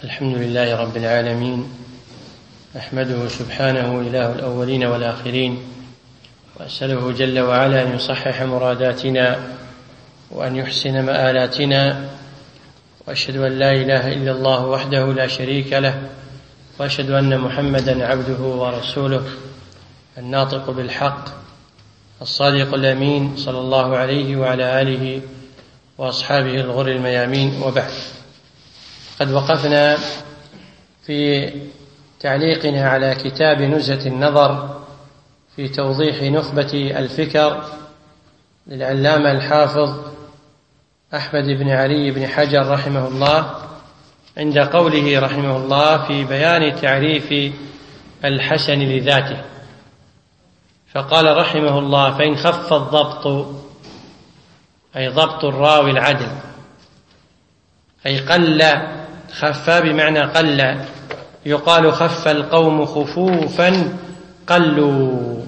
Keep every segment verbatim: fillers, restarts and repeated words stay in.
الحمد لله رب العالمين، أحمده سبحانه إله الأولين والآخرين، وأسأله جل وعلا أن يصحح مراداتنا وأن يحسن مآلاتنا، وأشهد أن لا إله إلا الله وحده لا شريك له، وأشهد أن محمدا عبده ورسوله الناطق بالحق الصادق الأمين، صلى الله عليه وعلى آله وأصحابه الغر الميامين، وبعد. قد وقفنا في تعليقنا على كتاب نزهة النظر في توضيح نخبة الفكر للعلامة الحافظ أحمد بن علي بن حجر رحمه الله، عند قوله رحمه الله في بيان تعريف الحسن لذاته، فقال رحمه الله: فإن خف الضبط، أي ضبط الراوي العدل، أي قل، خف بمعنى قل، يقال خف القوم خفوفا قلوا،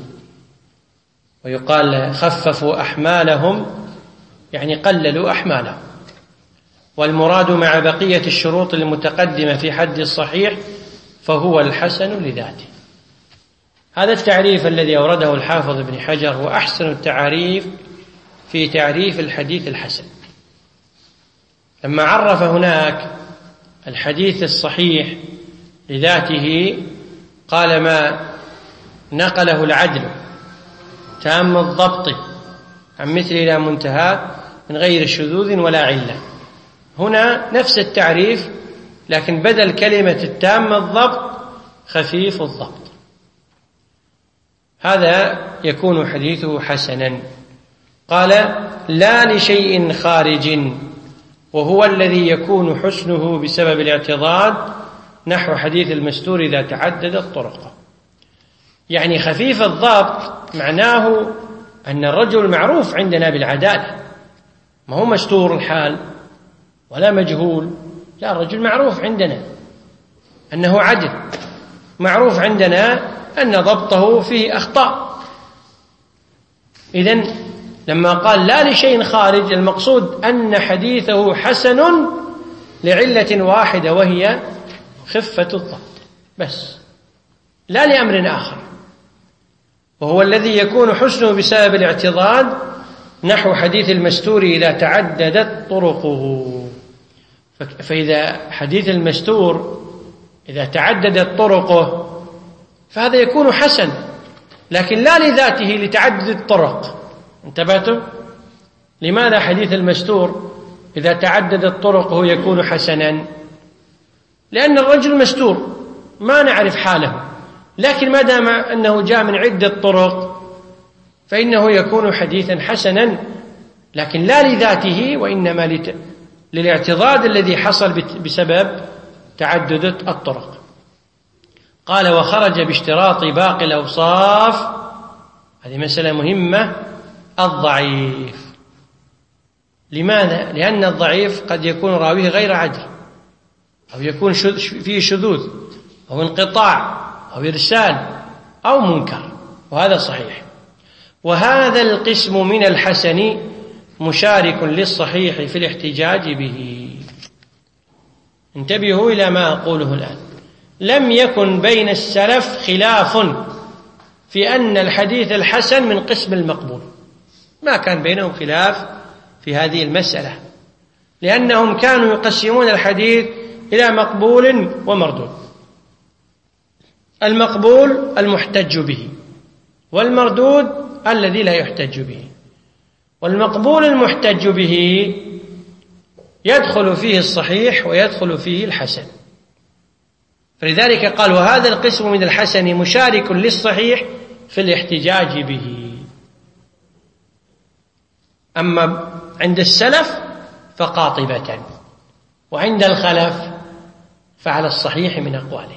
ويقال خففوا أحمالهم، يعني قللوا أحمالهم. والمراد مع بقية الشروط المتقدمة في حد الصحيح فهو الحسن لذاته. هذا التعريف الذي أورده الحافظ ابن حجر هو أحسن التعريف في تعريف الحديث الحسن. لما عرف هناك الحديث الصحيح لذاته قال: ما نقله العدل تام الضبط عن مثل إلى منتهى من غير شذوذ ولا علة. هنا نفس التعريف، لكن بدل كلمة التام الضبط خفيف الضبط. هذا يكون حديثه حسنا. قال: لا لشيء خارج، وهو الذي يكون حسنه بسبب الاعتضاد، نحو حديث المستور إذا تعددت طرقه. يعني خفيف الضبط معناه أن الرجل معروف عندنا بالعدالة، ما هو مستور الحال ولا مجهول، لا، الرجل معروف عندنا أنه عدل، معروف عندنا أن ضبطه فيه أخطاء. إذن لما قال لا لشيء خارج، المقصود أن حديثه حسن لعلة واحدة، وهي خفة الضبط بس، لا لأمر آخر، وهو الذي يكون حسنه بسبب الاعتضاد، نحو حديث المستور إذا تعددت طرقه. فإذا حديث المستور إذا تعددت طرقه فهذا يكون حسن، لكن لا لذاته، لتعدد الطرق. انتبهتم؟ لماذا حديث المستور إذا تعددت طرقه يكون حسنا؟ لأن الرجل مستور ما نعرف حاله، لكن ما دام أنه جاء من عدة طرق فإنه يكون حديثا حسنا، لكن لا لذاته، وإنما لت... للاعتضاد الذي حصل بسبب تعدد الطرق. قال: وخرج باشتراط باقي الأوصاف، هذه مسألة مهمة، الضعيف. لماذا؟ لأن الضعيف قد يكون راويه غير عدل، أو يكون فيه شذوذ أو انقطاع أو إرسال أو منكر، وهذا صحيح. وهذا القسم من الحسن مشارك للصحيح في الاحتجاج به. انتبهوا إلى ما أقوله الآن. لم يكن بين السلف خلاف في أن الحديث الحسن من قسم المقبول، ما كان بينهم خلاف في هذه المسألة، لأنهم كانوا يقسمون الحديث إلى مقبول ومردود. المقبول المحتج به، والمردود الذي لا يحتج به. والمقبول المحتج به يدخل فيه الصحيح ويدخل فيه الحسن، فلذلك قال: وهذا القسم من الحسن مشارك للصحيح في الاحتجاج به. أما عند السلف فقاطبة، وعند الخلف فعلى الصحيح من أقواله.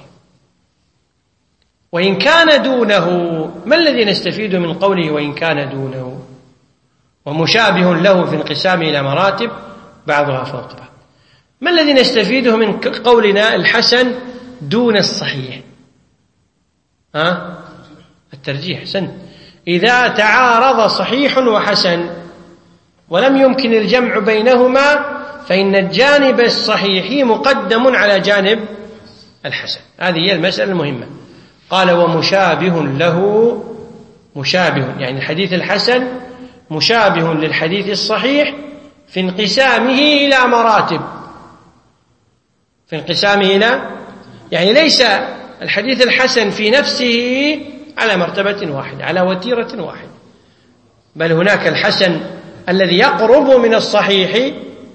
وإن كان دونه، ما الذي نستفيد من قوله وإن كان دونه؟ ومشابه له في انقسام إلى مراتب بعضها فوق بعض. ما الذي نستفيده من قولنا الحسن دون الصحيح؟ ها؟ الترجيح. سن إذا تعارض صحيح وحسن ولم يمكن الجمع بينهما فإن الجانب الصحيح مقدم على جانب الحسن. هذه هي المسألة المهمة. قال ومشابه له، مشابه يعني الحديث الحسن مشابه للحديث الصحيح في انقسامه إلى مراتب، في انقسامه إلى يعني ليس الحديث الحسن في نفسه على مرتبة واحدة على وتيرة واحدة، بل هناك الحسن الذي يقرب من الصحيح،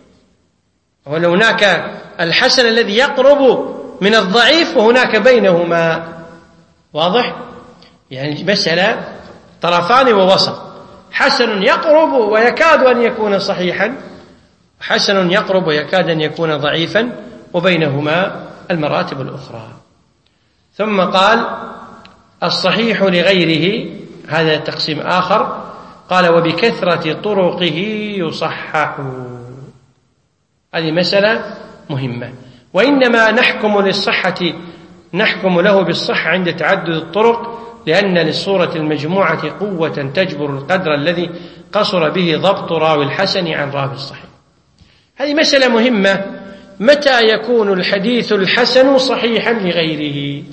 وهناك الحسن الذي يقرب من الضعيف، وهناك بينهما. واضح؟ يعني مسألة طرفان ووسط، حسن يقرب ويكاد أن يكون صحيحا، حسن يقرب ويكاد أن يكون ضعيفا، وبينهما المراتب الأخرى. ثم قال الصحيح لغيره، هذا تقسيم آخر. قال وبكثرة طرقه يصحح. هذه مسألة مهمة. وإنما نحكم للصحة نحكم له بالصحة عند تعدد الطرق، لأن للصورة المجموعة قوة تجبر القدر الذي قصر به ضبط راوي الحسن عن راوي الصحيح. هذه مسألة مهمة. متى يكون الحديث الحسن صحيحا لغيره؟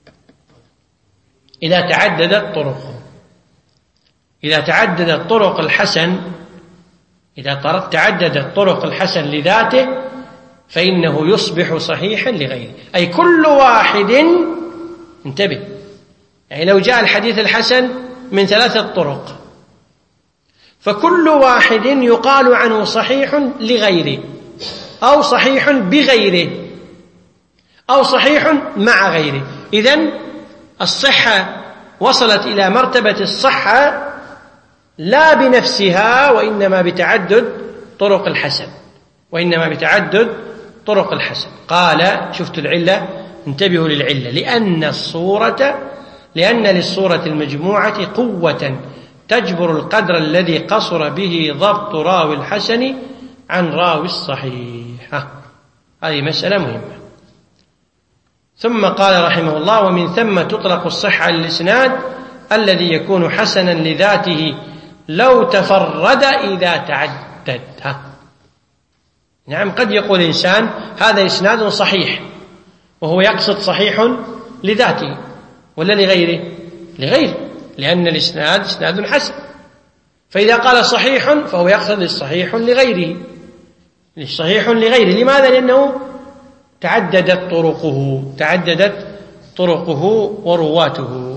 إذا تعددت طرقه، إذا تعددت طرق الحسن، إذا تعددت طرق الحسن لذاته فإنه يصبح صحيحا لغيره. أي كل واحد، انتبه، يعني لو جاء الحديث الحسن من ثلاثة طرق فكل واحد يقال عنه صحيح لغيره، أو صحيح بغيره، أو صحيح مع غيره. إذن الصحة وصلت إلى مرتبة الصحة لا بنفسها، وإنما بتعدد طرق الحسن، وإنما بتعدد طرق الحسن. قال شفت العلة، انتبهوا للعلة، لأن الصورة لأن للصورة المجموعة قوة تجبر القدر الذي قصر به ضبط راوي الحسن عن راوي الصحيح. هذه مسألة مهمة. ثم قال رحمه الله ومن ثم تطلق الصحة على الإسناد الذي يكون حسنا لذاته لو تفرد إذا تعدد. نعم، قد يقول إنسان هذا إسناد صحيح، وهو يقصد صحيح لذاته ولا لغيره؟ لغيره، لأن الإسناد إسناد حسن. فإذا قال صحيح فهو يقصد الصحيح لغيره، صحيح لغيره. لماذا؟ لأنه تعددت طرقه تعددت طرقه ورواته.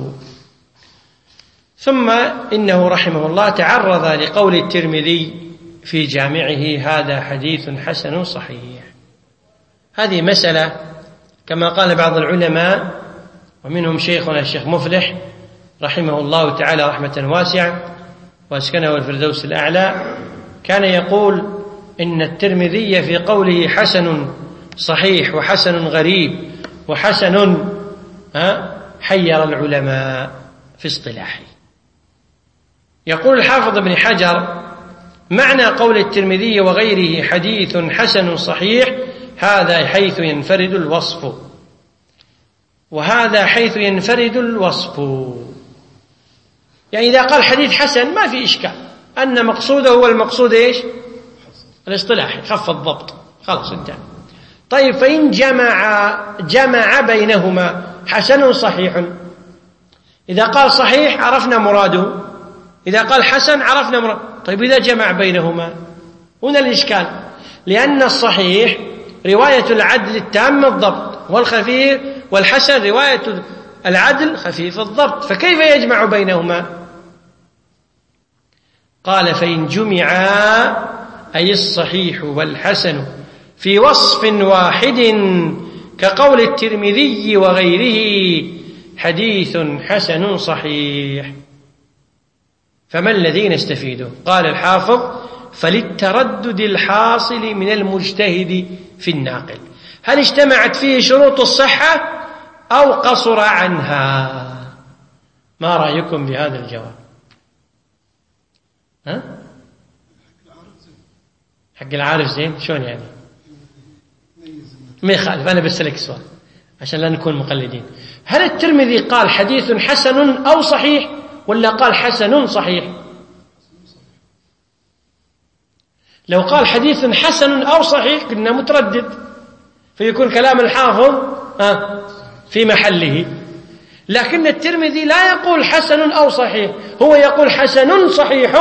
ثم إنه رحمه الله تعرض لقول الترمذي في جامعه هذا حديث حسن صحيح. هذه مسألة كما قال بعض العلماء ومنهم شيخنا الشيخ مفلح رحمه الله تعالى رحمة واسعة وأسكنه الفردوس الأعلى، كان يقول إن الترمذي في قوله حسن صحيح وحسن غريب وحسن حير العلماء في اصطلاحه. يقول الحافظ ابن حجر معنى قول الترمذي وغيره حديث حسن صحيح هذا حيث ينفرد الوصف، وهذا حيث ينفرد الوصف. يعني إذا قال حديث حسن ما في إشكال، أن مقصوده هو المقصود إيش؟ الاصطلاحي، خف الضبط، خلاص انتهى. طيب فإن جمع جمع بينهما حسن صحيح، إذا قال صحيح عرفنا مراده، إذا قال حسن عرفنا مراده. طيب إذا جمع بينهما هنا الإشكال، لأن الصحيح رواية العدل التام الضبط، والخفيف والحسن رواية العدل خفيف الضبط، فكيف يجمع بينهما؟ قال فإن جمعا أي الصحيح والحسن في وصف واحد كقول الترمذي وغيره حديث حسن صحيح، فما الذي نستفيده؟ قال الحافظ فللتردد الحاصل من المجتهد في الناقل، هل اجتمعت فيه شروط الصحة أو قصر عنها؟ ما رأيكم بهذا الجواب؟ ها؟ حق العارف زين شلون يعني؟ ما يخالف، أنا بسألك سؤال عشان لا نكون مقلدين. هل الترمذي قال حديث حسن أو صحيح ولا قال حسن صحيح؟ لو قال حديث حسن أو صحيح كنا متردد، فيكون كلام الحافظ في محله. لكن الترمذي لا يقول حسن أو صحيح، هو يقول حسن صحيح.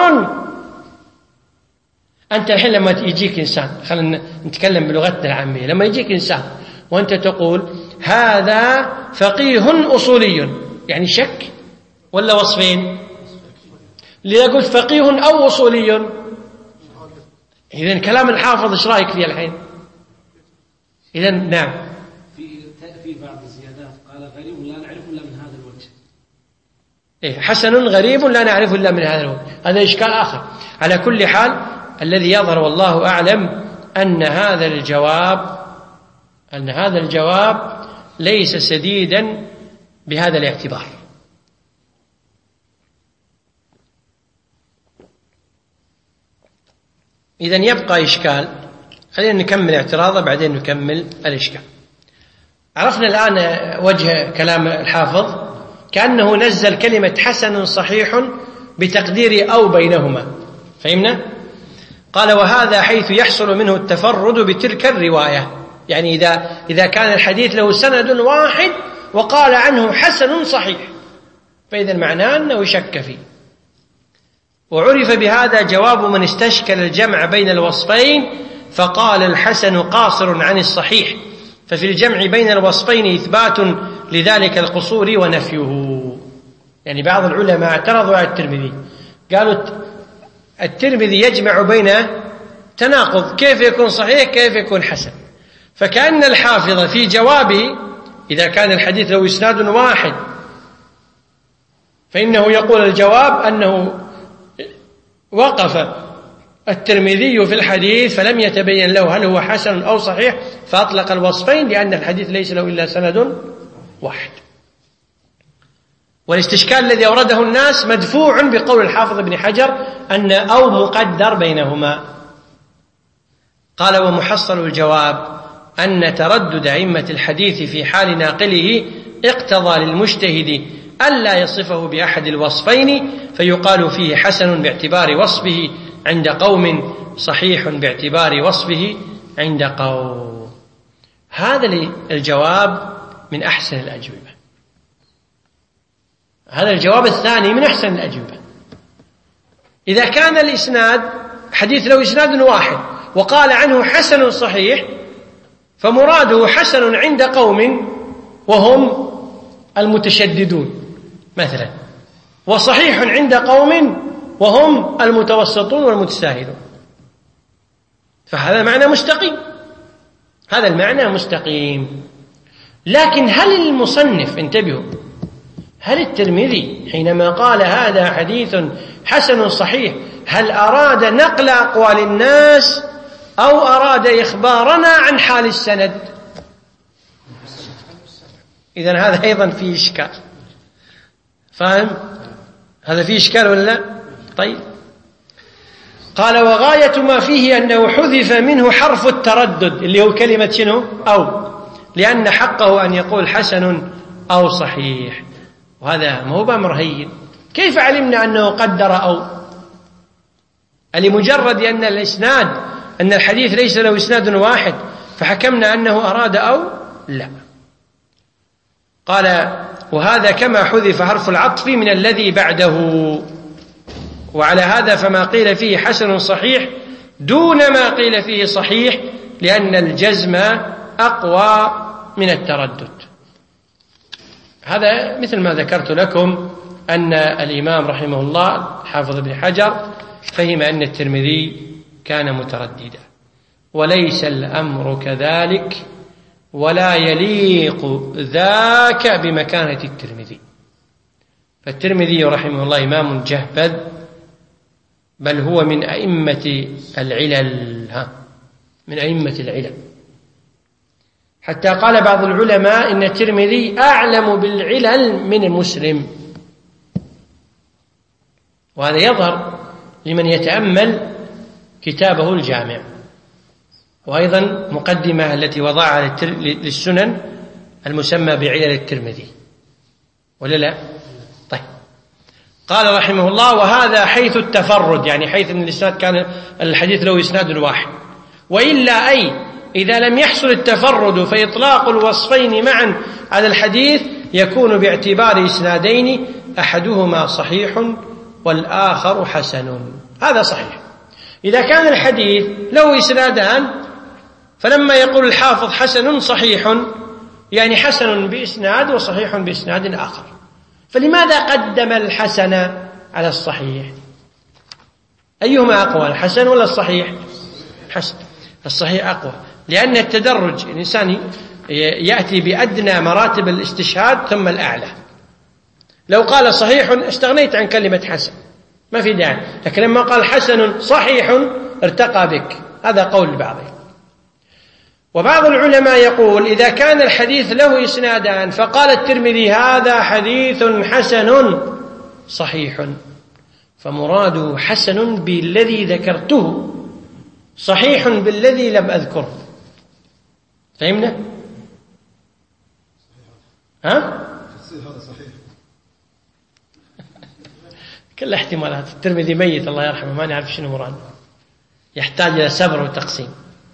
أنت الحين لما يجيك إنسان، خلينا نتكلم بلغتنا العامية، لما يجيك إنسان وأنت تقول هذا فقيه أصولي، يعني شك ولا وصفين؟ ليقول فقيه أو أصولي، إذن كلام الحافظ إيش رأيك فيه الحين؟ إذن نعم، في في بعض الزيادات قال غريب لا نعرف إلا من هذا الوجه. إيه، حسن غريب لا نعرف إلا من هذا الوجه، هذا إشكال آخر. على كل حال الذي يظهر والله أعلم أن هذا الجواب أن هذا الجواب ليس سديدا بهذا الاعتبار. إذن يبقى إشكال، خلينا نكمل اعتراضه بعدين نكمل الإشكال. عرفنا الآن وجه كلام الحافظ، كأنه نزل كلمة حسن صحيح بتقدير أو بينهما، فهمنا؟ قال وهذا حيث يحصل منه التفرد بتلك الرواية، يعني إذا, إذا كان الحديث له سند واحد وقال عنه حسن صحيح، فإذا معناه أنه شك فيه. وعرف بهذا جواب من استشكل الجمع بين الوصفين فقال الحسن قاصر عن الصحيح، ففي الجمع بين الوصفين إثبات لذلك القصور ونفيه. يعني بعض العلماء اعترضوا على الترمذي، قالوا الترمذي يجمع بين تناقض، كيف يكون صحيح كيف يكون حسن؟ فكأن الحافظ في جوابه إذا كان الحديث له إسناد واحد فإنه يقول الجواب أنه وقف الترمذي في الحديث فلم يتبين له هل هو حسن أو صحيح، فأطلق الوصفين لأن الحديث ليس له إلا سند واحد. والاستشكال الذي أورده الناس مدفوع بقول الحافظ ابن حجر أن أو مقدر بينهما. قال ومحصل الجواب أن تردد أئمة الحديث في حال ناقله اقتضى للمجتهد ألا يصفه بأحد الوصفين، فيقال فيه حسن باعتبار وصفه عند قوم، صحيح باعتبار وصفه عند قوم. هذا الجواب من أحسن الأجوبة، هذا الجواب الثاني من أحسن الأجوبة. إذا كان الإسناد حديث له إسناد واحد وقال عنه حسن صحيح، فمراده حسن عند قوم وهم المتشددون مثلا، وصحيح عند قوم وهم المتوسطون والمتساهلون، فهذا معنى مستقيم، هذا المعنى مستقيم. لكن هل المصنف، انتبهوا، هل الترمذي حينما قال هذا حديث حسن صحيح هل أراد نقل أقوال الناس أو أراد إخبارنا عن حال السند؟ إذن هذا أيضا فيه إشكال، فاهم؟ هذا فيه إشكال ولا لا؟ طيب. قال وغاية ما فيه أنه حذف منه حرف التردد اللي هو كلمة شنو؟ أو، لأن حقه أن يقول حسن أو صحيح، وهذا ما هو بأمر هين. كيف علمنا أنه قدر أو؟ لمجرد أن الإسناد أن الحديث ليس له إسناد واحد فحكمنا أنه أراد أو؟ لا. قال وهذا كما حذف حرف العطف من الذي بعده، وعلى هذا فما قيل فيه حسن صحيح دون ما قيل فيه صحيح، لأن الجزم أقوى من التردد. هذا مثل ما ذكرت لكم أن الإمام رحمه الله حافظ ابن حجر فهم أن الترمذي كان مترددا، وليس الأمر كذلك، ولا يليق ذاك بمكانة الترمذي. فالترمذي رحمه الله إمام جهبذ، بل هو من أئمة العلل، ها من أئمة العلل، حتى قال بعض العلماء إن الترمذي أعلم بالعلل من مسلم، وهذا يظهر لمن يتأمل كتابه الجامع، وأيضا مقدمة التي وضعها للسنن المسمى بعلل الترمذي، ولا لا؟ طيب. قال رحمه الله: وهذا حيث التفرد، يعني حيث أن الإسناد كان الحديث له إسناد واحد. وإلا أي إذا لم يحصل التفرد فإطلاق الوصفين معا على الحديث يكون باعتبار إسنادين أحدهما صحيح والآخر حسن. هذا صحيح. إذا كان الحديث له إسنادان فلما يقول الحافظ حسن صحيح يعني حسن بإسناد وصحيح بإسناد آخر. فلماذا قدم الحسن على الصحيح؟ أيهما أقوى، الحسن ولا الصحيح؟ حسن. الصحيح أقوى، لأن التدرج الإنسان يأتي بأدنى مراتب الاستشهاد ثم الأعلى. لو قال صحيح استغنيت عن كلمة حسن، ما في داعي، لكن لما قال حسن صحيح ارتقى بك. هذا قول البعض. وبعض العلماء يقول: إذا كان الحديث له إسنادان فقال الترمذي هذا حديث حسن صحيح، فمراده حسن بالذي ذكرته، صحيح بالذي لم أذكره. فهمنا؟ ها؟ هذا صحيح. كل احتمالات. الترمذي ميت الله يرحمه، ما نعرف شنو مراده، يحتاج إلى صبر وتقسيم.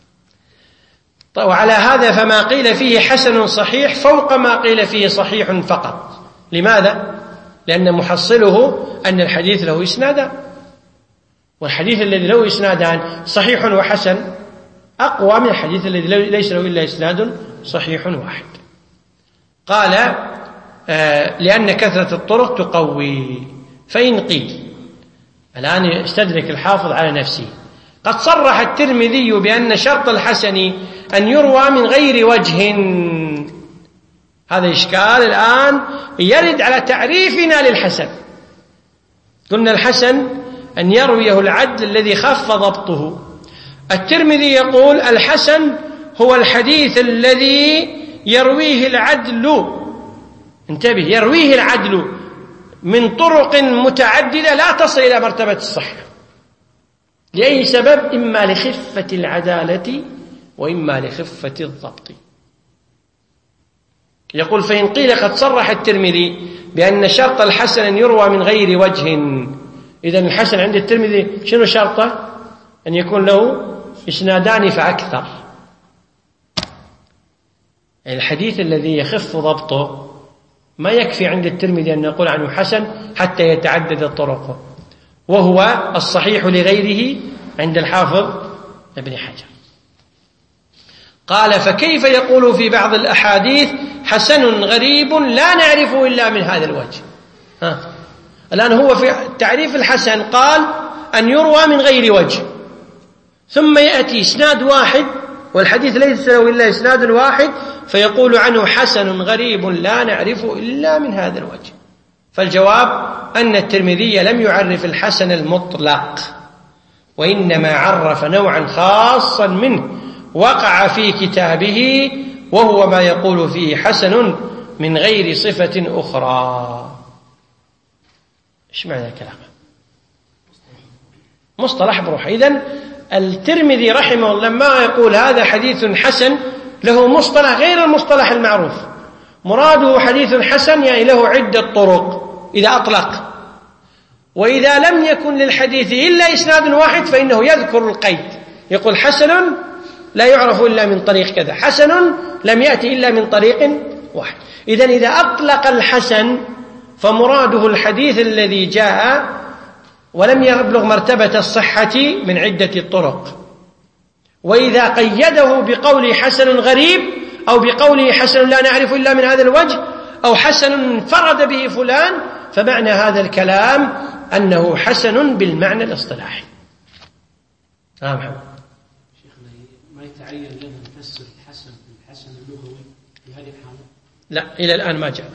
وعلى هذا فما قيل فيه حسن صحيح فوق ما قيل فيه صحيح فقط. لماذا؟ لأن محصله أن الحديث له إسنادان، والحديث الذي له إسنادان صحيح وحسن أقوى من الحديث الذي ليس له إلا إسناد صحيح واحد. قال: آه لأن كثرة الطرق تقوي. فإن قيل، الآن يستدرك الحافظ على نفسه، قد صرح الترمذي بأن شرط الحسن أن يروى من غير وجه. هذا إشكال الآن يرد على تعريفنا للحسن. قلنا الحسن أن يرويه العدل الذي خف ضبطه. الترمذي يقول الحسن هو الحديث الذي يرويه العدل، انتبه، يرويه العدل من طرق متعددة لا تصل إلى مرتبة الصحة، لأي سبب؟ إما لخفة العدالة وإما لخفة الضبط. يقول: فإن قيل قد صرح الترمذي بأن شرط الحسن أن يروى من غير وجه. إذن الحسن عند الترمذي شنو شرطه؟ أن يكون له إسنادان فأكثر. الحديث الذي يخف ضبطه ما يكفي عند الترمذي أن نقول عنه حسن حتى يتعدد طرقه، وهو الصحيح لغيره عند الحافظ ابن حجر. قال: فكيف يقول في بعض الأحاديث حسن غريب لا نعرفه إلا من هذا الوجه؟ ها. الآن هو في تعريف الحسن قال أن يروى من غير وجه، ثم يأتي إسناد واحد والحديث ليس له إلا إسناد واحد فيقول عنه حسن غريب لا نعرفه إلا من هذا الوجه. فالجواب أن الترمذي لم يعرف الحسن المطلق، وإنما عرف نوعا خاصا منه وقع في كتابه، وهو ما يقول فيه حسن من غير صفة أخرى. إيش معنى الكلام؟ مصطلح بروح. إذن الترمذي رحمه الله لما يقول هذا حديث حسن له مصطلح غير المصطلح المعروف. مراده حديث حسن يعني له عدة طرق إذا أطلق، وإذا لم يكن للحديث إلا إسناد واحد فإنه يذكر القيد، يقول حسن لا يعرف إلا من طريق كذا، حسن لم يأتي إلا من طريق واحد. إذن إذا أطلق الحسن فمراده الحديث الذي جاء ولم يبلغ مرتبة الصحة من عدة الطرق. وإذا قيده بقول حسن غريب أو بقوله حسن لا نعرف إلا من هذا الوجه أو حسن انفرد به فلان، فمعنى هذا الكلام أنه حسن بالمعنى الاصطلاحي. آه محمد. شيخنا ما يتعين لنا نفسر الحسن بالحسن اللغوي في هذه الحالة؟ لا، إلى الآن ما جاء.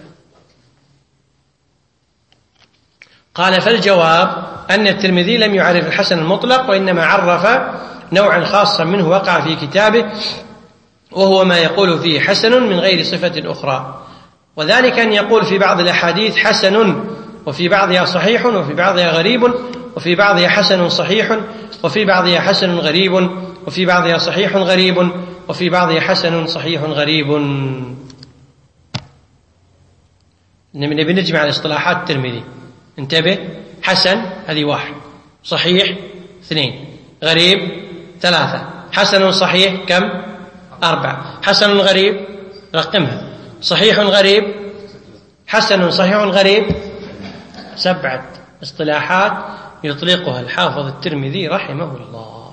قال: فالجواب أن الترمذي لم يعرف الحسن المطلق، وإنما عرف نوعا خاصا منه وقع في كتابه، وهو ما يقول فيه حسن من غير صفة أخرى. وذلك أن يقول في بعض الأحاديث حسن وفي بعضها صحيح وفي بعضها غريب وفي بعضها حسن صحيح وفي بعضها حسن غريب وفي بعضها صحيح غريب وفي بعضها حسن صحيح غريب. نبي نجمع الاصطلاحات الترمذي. انتبه، حسن هذه واحد، صحيح اثنين، غريب ثلاثة، حسن صحيح كم؟ أربعة، حسن غريب رقمها، صحيح غريب، حسن صحيح غريب، سبعة اصطلاحات يطلقها الحافظ الترمذي رحمه الله.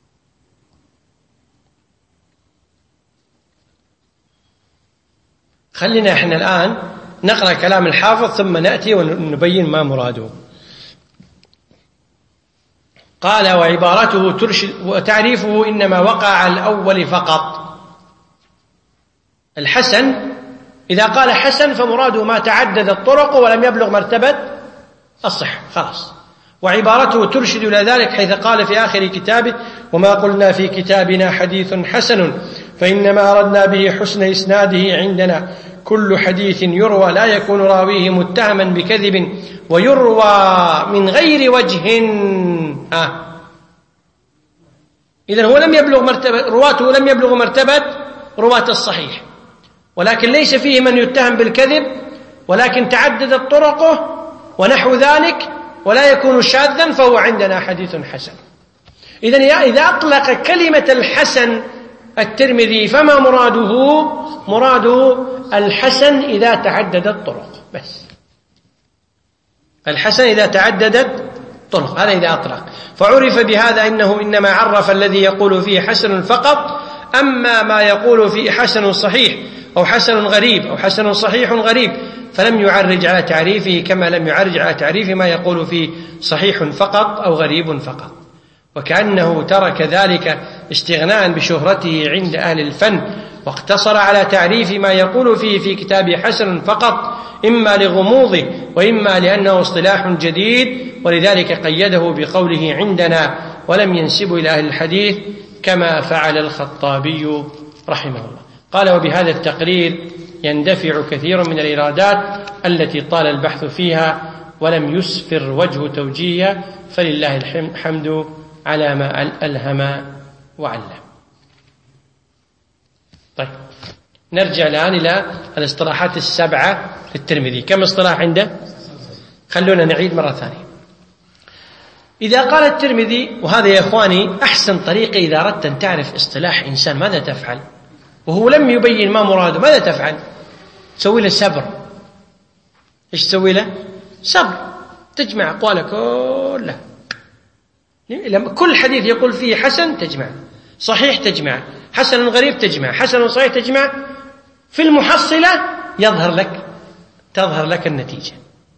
خلينا احنا الآن نقرأ كلام الحافظ ثم نأتي ونبين ما مراده. قال: وعبارته ترشد وتعريفه إنما وقع على الأول فقط. الحسن إذا قال حسن فمراده ما تعدد الطرق ولم يبلغ مرتبة الصحة، خلاص. وعبارته ترشد إلى ذلك حيث قال في آخر كتابه: وما قلنا في كتابنا حديث حسن فإنما أردنا به حسن إسناده عندنا. كل حديث يروى لا يكون راويه متهما بكذب ويروى من غير وجه. آه. إذن هو لم يبلغ مرتبة، رواته لم يبلغ مرتبة رواة الصحيح، ولكن ليس فيه من يتهم بالكذب، ولكن تعددت طرقه ونحو ذلك، ولا يكون شاذا، فهو عندنا حديث حسن. إذن إذا أطلق كلمة الحسن الترمذي فما مراده؟ مراده الحسن إذا تعددت طرق، بس الحسن إذا تعددت طرق، هذا إذا أطلق. فعرف بهذا إنه إنما عرف الذي يقول فيه حسن فقط. أما ما يقول فيه حسن صحيح أو حسن غريب أو حسن صحيح غريب فلم يعرج على تعريفه كما لم يعرج على تعريف ما يقول فيه صحيح فقط أو غريب فقط. وكأنه ترك ذلك استغناء بشهرته عند أهل الفن، واقتصر على تعريف ما يقول فيه في كتابه حسن فقط، إما لغموضه وإما لأنه اصطلاح جديد، ولذلك قيده بقوله عندنا ولم ينسب إلى أهل الحديث كما فعل الخطابي رحمه الله. قال: وبهذا التقرير يندفع كثير من الإرادات التي طال البحث فيها ولم يسفر وجه توجيهها، فلله الحمد على ما ألهم وعلم. طيب، نرجع الآن إلى الاصطلاحات السبعة للترمذي. كم اصطلاح عنده؟ خلونا نعيد مرة ثانية. إذا قال الترمذي، وهذا يا إخواني أحسن طريقة إذا أردت أن تعرف اصطلاح إنسان ماذا تفعل وهو لم يبين ما مراده، ماذا تفعل؟ تسوي له سبر. إيش تسوي له؟ سبر. تجمع أقواله كلها، لما كل حديث يقول فيه حسن تجمع، صحيح تجمع، حسن غريب تجمع، حسن صحيح تجمع، في المحصلة يظهر لك تظهر لك النتيجة.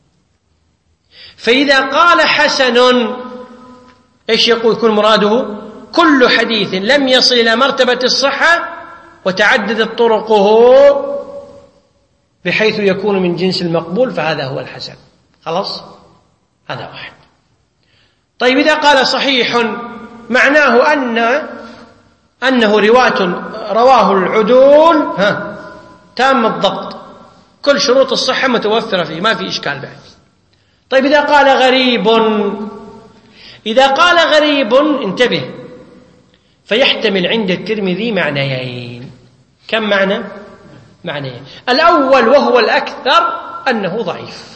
فإذا قال حسن إيش يقول؟ يكون مراده كل حديث لم يصل إلى مرتبة الصحة وتعددت طرقه بحيث يكون من جنس المقبول، فهذا هو الحسن. خلاص، هذا واحد. طيب، إذا قال صحيح معناه أن أنه رواة رواه العدول ها تام الضبط، كل شروط الصحة متوفرة فيه، ما في إشكال بعد. طيب، إذا قال غريب إذا قال غريب انتبه، فيحتمل عند الترمذي معنيين. كم معنى؟ معنيين. الأول وهو الأكثر أنه ضعيف.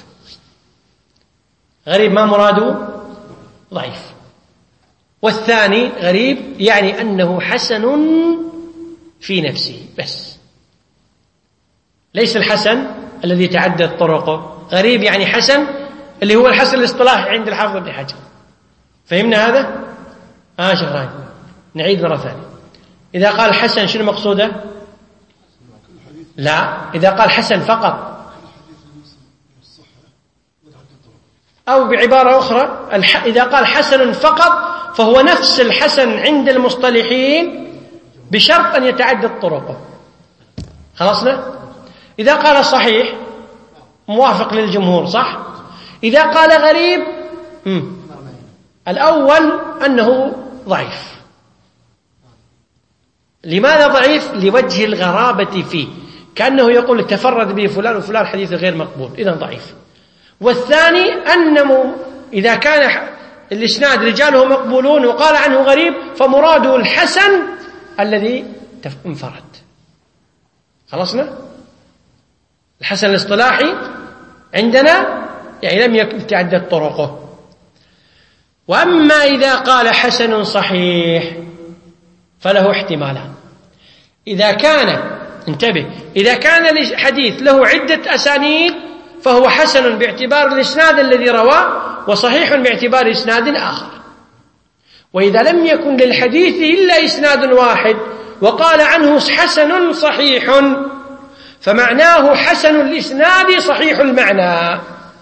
غريب ما مراده؟ ضعيف. والثاني غريب يعني أنه حسن في نفسه بس، ليس الحسن الذي تعدد طرقه. غريب يعني حسن اللي هو الحسن الاصطلاحي عند الحافظ ابن حجر. فهمنا هذا؟ آه شهرين. نعيد مرة ثانية. إذا قال حسن شنو مقصوده؟ لا، إذا قال حسن فقط، أو بعبارة أخرى إذا قال حسن فقط فهو نفس الحسن عند المصطلحين بشرط أن يتعدد طرقه. خلصنا؟ إذا قال صحيح موافق للجمهور، صح؟ إذا قال غريب مم. الأول أنه ضعيف. لماذا ضعيف؟ لوجه الغرابة فيه، كأنه يقول تفرد به فلان وفلان حديث غير مقبول، إذن ضعيف. والثاني أنه إذا كان الإسناد رجاله مقبولون وقال عنه غريب فمراده الحسن الذي انفرد. خلصنا؟ الحسن الاصطلاحي عندنا يعني لم يكن تعدد طرقه. وأما إذا قال حسن صحيح فله احتمالان. إذا كان انتبه إذا كان الحديث له عدة أسانيد فهو حسن باعتبار الإسناد الذي رواه، وصحيح باعتبار إسناد آخر. وإذا لم يكن للحديث إلا إسناد واحد وقال عنه حسن صحيح فمعناه حسن الإسناد صحيح المعنى.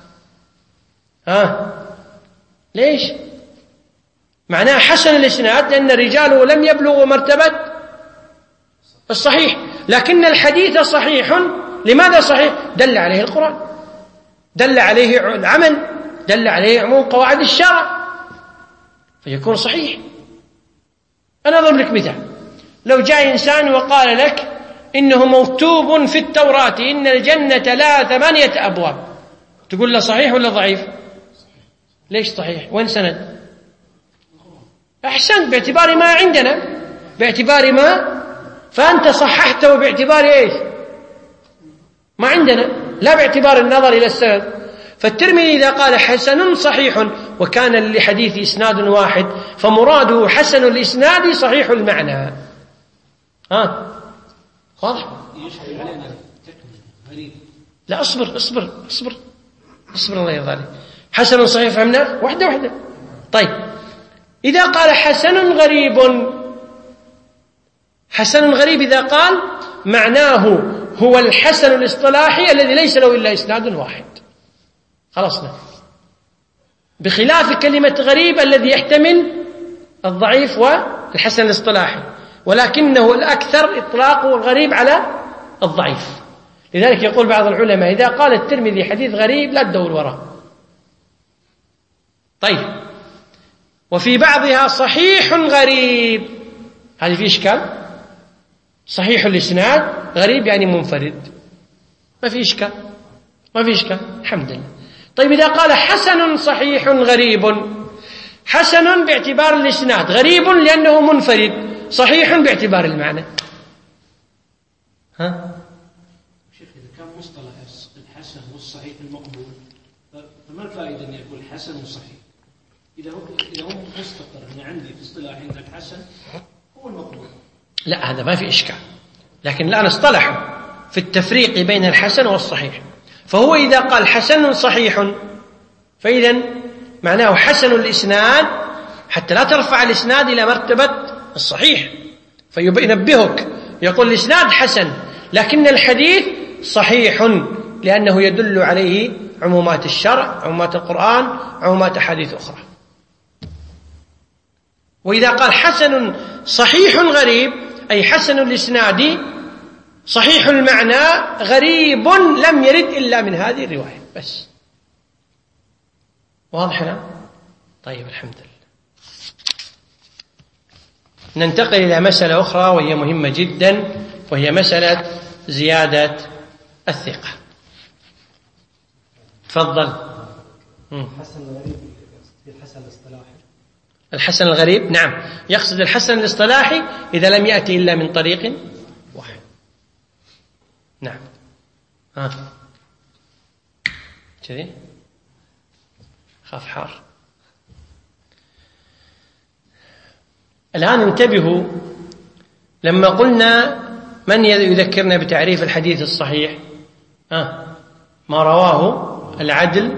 ها ليش؟ معناه حسن الإسناد لأن رجاله لم يبلغوا مرتبة الصحيح، لكن الحديث صحيح. لماذا صحيح؟ دل عليه القرآن، دل عليه العمل، دل عليه عموم قواعد الشرع، فيكون صحيح. أنا أضرب لك مثال. لو جاء إنسان وقال لك إنه مكتوب في التوراة إن الجنة لا ثمانية أبواب، تقول له صحيح ولا ضعيف؟ ليش صحيح؟ وين سند؟ أحسنت، باعتبار ما عندنا، باعتبار ما، فأنت صححته باعتبار إيش؟ ما عندنا، لا باعتبار النظر إلى السند. فالترمذي إذا قال حسن صحيح وكان لحديث إسناد واحد فمراده حسن الإسناد صحيح المعنى. ها واضح؟ لا أصبر أصبر أصبر أصبر الله يرضى عليك. حسن صحيح فهمنا واحدة واحدة. طيب إذا قال حسن غريب، حسن غريب إذا قال معناه هو الحسن الاصطلاحي الذي ليس له إلا إسناد واحد، خلصنا. بخلاف كلمة غريب الذي يحتمل الضعيف والحسن الاصطلاحي، ولكنه الأكثر إطلاقه الغريب على الضعيف. لذلك يقول بعض العلماء إذا قال الترمذي حديث غريب لا تدور وراه. طيب وفي بعضها صحيح غريب، هذه في إشكال. صحيح الإسناد غريب يعني منفرد، ما في إشكال، ما في إشكال، الحمد لله. طيب إذا قال حسن صحيح غريب، حسن باعتبار الإسناد، غريب لأنه منفرد، صحيح باعتبار المعنى. ها شيخ إذا كان مصطلح الحسن والصحيح المقبول فما الفائدة أن يقول حسن وصحيح؟ إذا هو إذا هو مستقر أنا عندي في اصطلاح عند الحسن هو المقبول. لا هذا ما في إشكال، لكن الآن اصطلحوا في التفريق بين الحسن والصحيح. فهو إذا قال حسن صحيح فإذا معناه حسن الإسناد حتى لا ترفع الإسناد إلى مرتبة الصحيح، فينبهك يقول الإسناد حسن لكن الحديث صحيح لأنه يدل عليه عمومات الشرع، عمومات القرآن، عمومات أحاديث أخرى. وإذا قال حسن صحيح غريب أي حسن الإسناد صحيح المعنى غريب لم يرد إلا من هذه الرواية بس. واضح هنا؟ طيب الحمد لله. ننتقل إلى مسألة أخرى وهي مهمة جدا، وهي مسألة زيادة الثقة. تفضل. الحسن الغريب الحسن الاصطلاحي. الحسن الغريب نعم يقصد الحسن الاصطلاحي إذا لم يأتي إلا من طريق واحد. نعم ها كذي خاف حار. الآن انتبهوا لما قلنا من يذكرنا بتعريف الحديث الصحيح؟ ها ما رواه العدل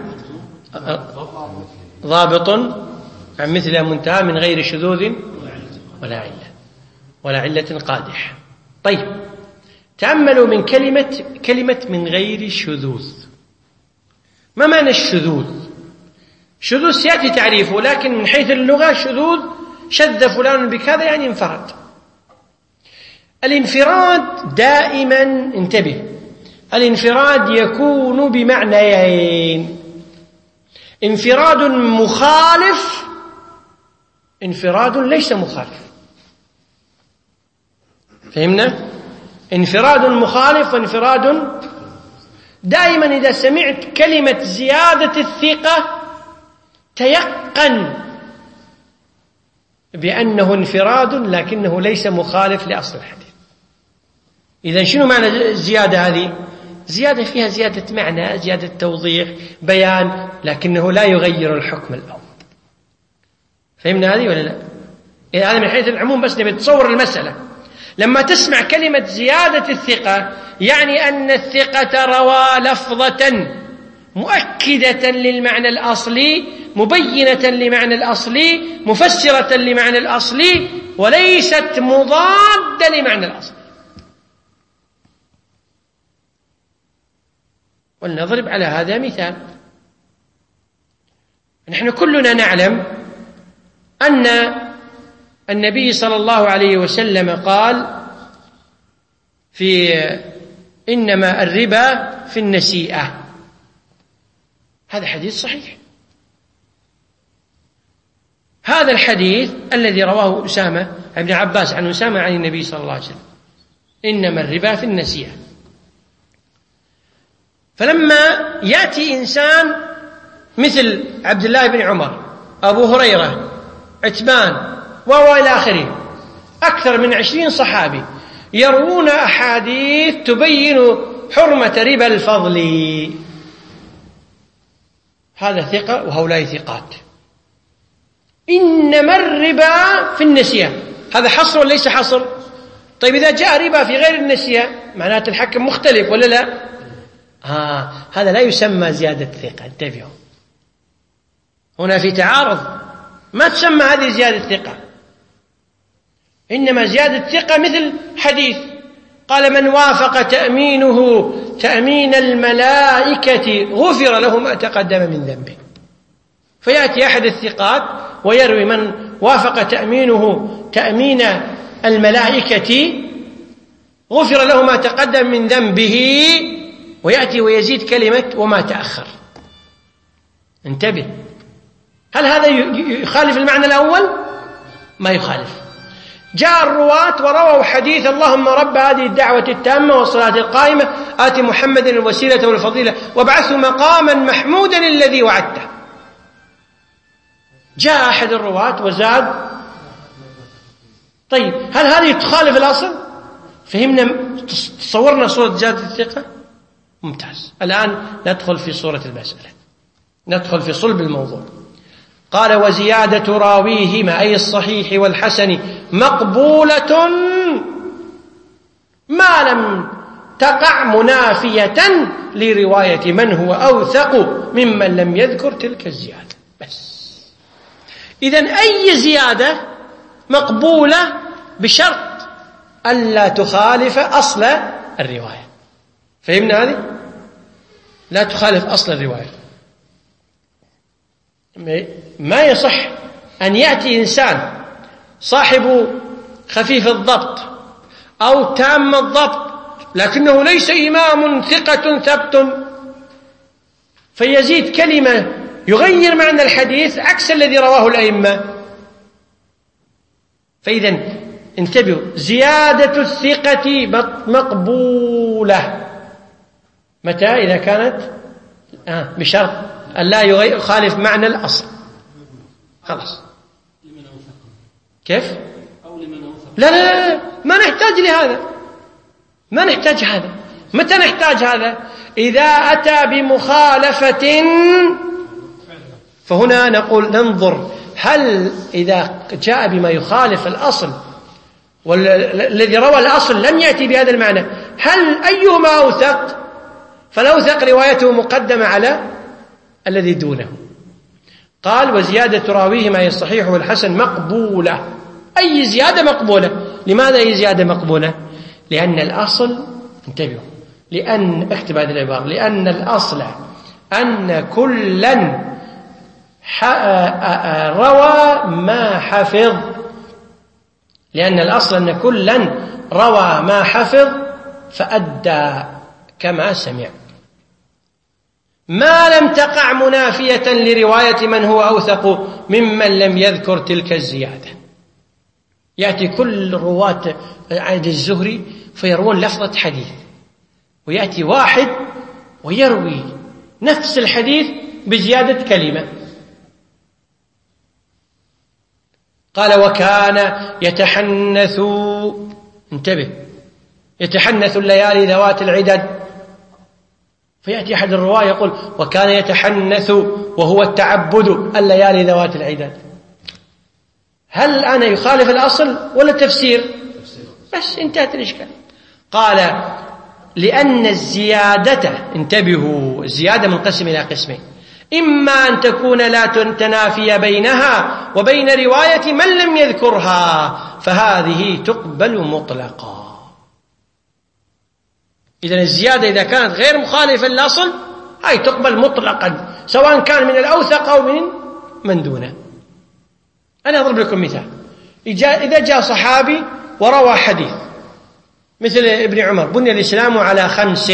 ضابط عن مثل منتهى من غير شذوذ ولا علة ولا علة قادح. طيب تأملوا من كلمة كلمة من غير شذوذ. ما معنى الشذوذ؟ شذوذ سيأتي تعريفه، لكن من حيث اللغة شذوذ شذ فلان بكذا يعني انفرد. الانفراد دائما انتبه الانفراد يكون بمعنيين: انفراد مخالف، انفراد ليس مخالف. فهمنا؟ انفراد مخالف وانفراد. دائما إذا سمعت كلمة زيادة الثقة تيقن بأنه انفراد لكنه ليس مخالف لأصل الحديث. إذن شنو معنى الزيادة هذه؟ زيادة فيها زيادة معنى، زيادة توضيح، بيان، لكنه لا يغير الحكم الأول. فهمنا هذه ولا لا؟ إذا هذا من حيث العموم بس نبي تصور المسألة. لما تسمع كلمة زيادة الثقة يعني أن الثقة روى لفظة مؤكدة للمعنى الأصلي، مبينة لمعنى الأصلي، مفسرة لمعنى الأصلي، وليست مضادة لمعنى الأصلي. ولنضرب على هذا مثال. نحن كلنا نعلم أن النبي صلى الله عليه وسلم قال في إنما الربا في النسيئة، هذا حديث صحيح. هذا الحديث الذي رواه أسامة ابن عباس عن أسامة عن النبي صلى الله عليه وسلم، إنما الربا في النسيئة. فلما يأتي إنسان مثل عبد الله بن عمر، أبو هريرة، عتبان وإلى آخره، أكثر من عشرين صحابي يروون أحاديث تبين حرمة ربا الفضل، هذا ثقة وهؤلاء ثقات. إنما الربا في النسيئة، هذا حصر ولا ليس حصر؟ طيب إذا جاء ربا في غير النسيئة معناته الحكم مختلف ولا لا؟ آه هذا لا يسمى زيادة ثقة. انتبهوا، هنا في تعارض، ما تسمى هذه زيادة ثقة. إنما زيادة ثقة مثل حديث قال من وافق تأمينه تأمين الملائكة غفر له ما تقدم من ذنبه. فيأتي أحد الثقات ويروي من وافق تأمينه تأمين الملائكة غفر له ما تقدم من ذنبه، ويأتي ويزيد كلمة وما تأخر. انتبه، هل هذا يخالف المعنى الأول؟ ما يخالف. جاء الرواة ورووا حديث اللهم رب هذه الدعوة التامة والصلاة القائمة آت محمد الوسيلة والفضيلة وابعثه مقاما محمودا الذي وعدته. جاء أحد الرواة وزاد. طيب هل هذه تخالف الأصل؟ فهمنا، تصورنا صورة زيادة الثقة؟ ممتاز. الآن ندخل في صورة المسألة، ندخل في صلب الموضوع. قال وزيادة راويهما أي الصحيح والحسن مقبولة ما لم تقع منافية لرواية من هو أوثق ممن لم يذكر تلك الزيادة. بس إذن أي زيادة مقبولة بشرط ألا تخالف أصل الرواية. فهمنا هذه؟ لا تخالف أصل الرواية. ما يصح أن يأتي إنسان صاحب خفيف الضبط أو تام الضبط لكنه ليس إمام ثقة ثبت فيزيد كلمة يغير معنى الحديث عكس الذي رواه الأئمة. فإذا انتبهوا، زيادة الثقة مقبولة متى؟ إذا كانت آه بشرط أن لا يخالف معنى الأصل. خلاص. كيف؟ لا لا لا ما نحتاج لهذا، ما نحتاج هذا. متى نحتاج هذا؟ إذا أتى بمخالفة، فهنا نقول ننظر هل إذا جاء بما يخالف الأصل والذي روى الأصل لم يأتي بهذا المعنى، هل أيهما أوثق؟ فالأوثق روايته مقدمة على الذي دونه. قال وزيادة راويهما هي الصحيح والحسن مقبولة. أي زيادة مقبولة. لماذا أي زيادة مقبولة؟ لأن الأصل، انتبهوا، لأن اكتب هذه العبارة، لأن الأصل أن كلا روى ما حفظ، لأن الأصل أن كلا روى ما حفظ فأدى كما سمع، ما لم تقع منافية لرواية من هو أوثق ممن لم يذكر تلك الزيادة. يأتي كل رواة عند الزهري فيروون لفظة حديث، ويأتي واحد ويروي نفس الحديث بزيادة كلمة. قال وكان يتحنث، انتبه، يتحنث الليالي ذوات العدد فيأتي أحد الرواة يقول وكان يتحنث وهو التعبد الليالي ذوات العداد. هل أنا يخالف الأصل ولا التفسير؟ بس انتهت الإشكال. قال لأن الزيادة، انتبهوا، الزيادة منقسم إلى قسمين: إما أن تكون لا تنافي بينها وبين رواية من لم يذكرها فهذه تقبل مطلقا. إذن الزيادة إذا كانت غير مخالفة للأصل هاي تقبل مطلقا، سواء كان من الأوثق أو من من دونه. أنا أضرب لكم مثال: إذا جاء صحابي وروى حديث مثل ابن عمر بني الإسلام على خمس،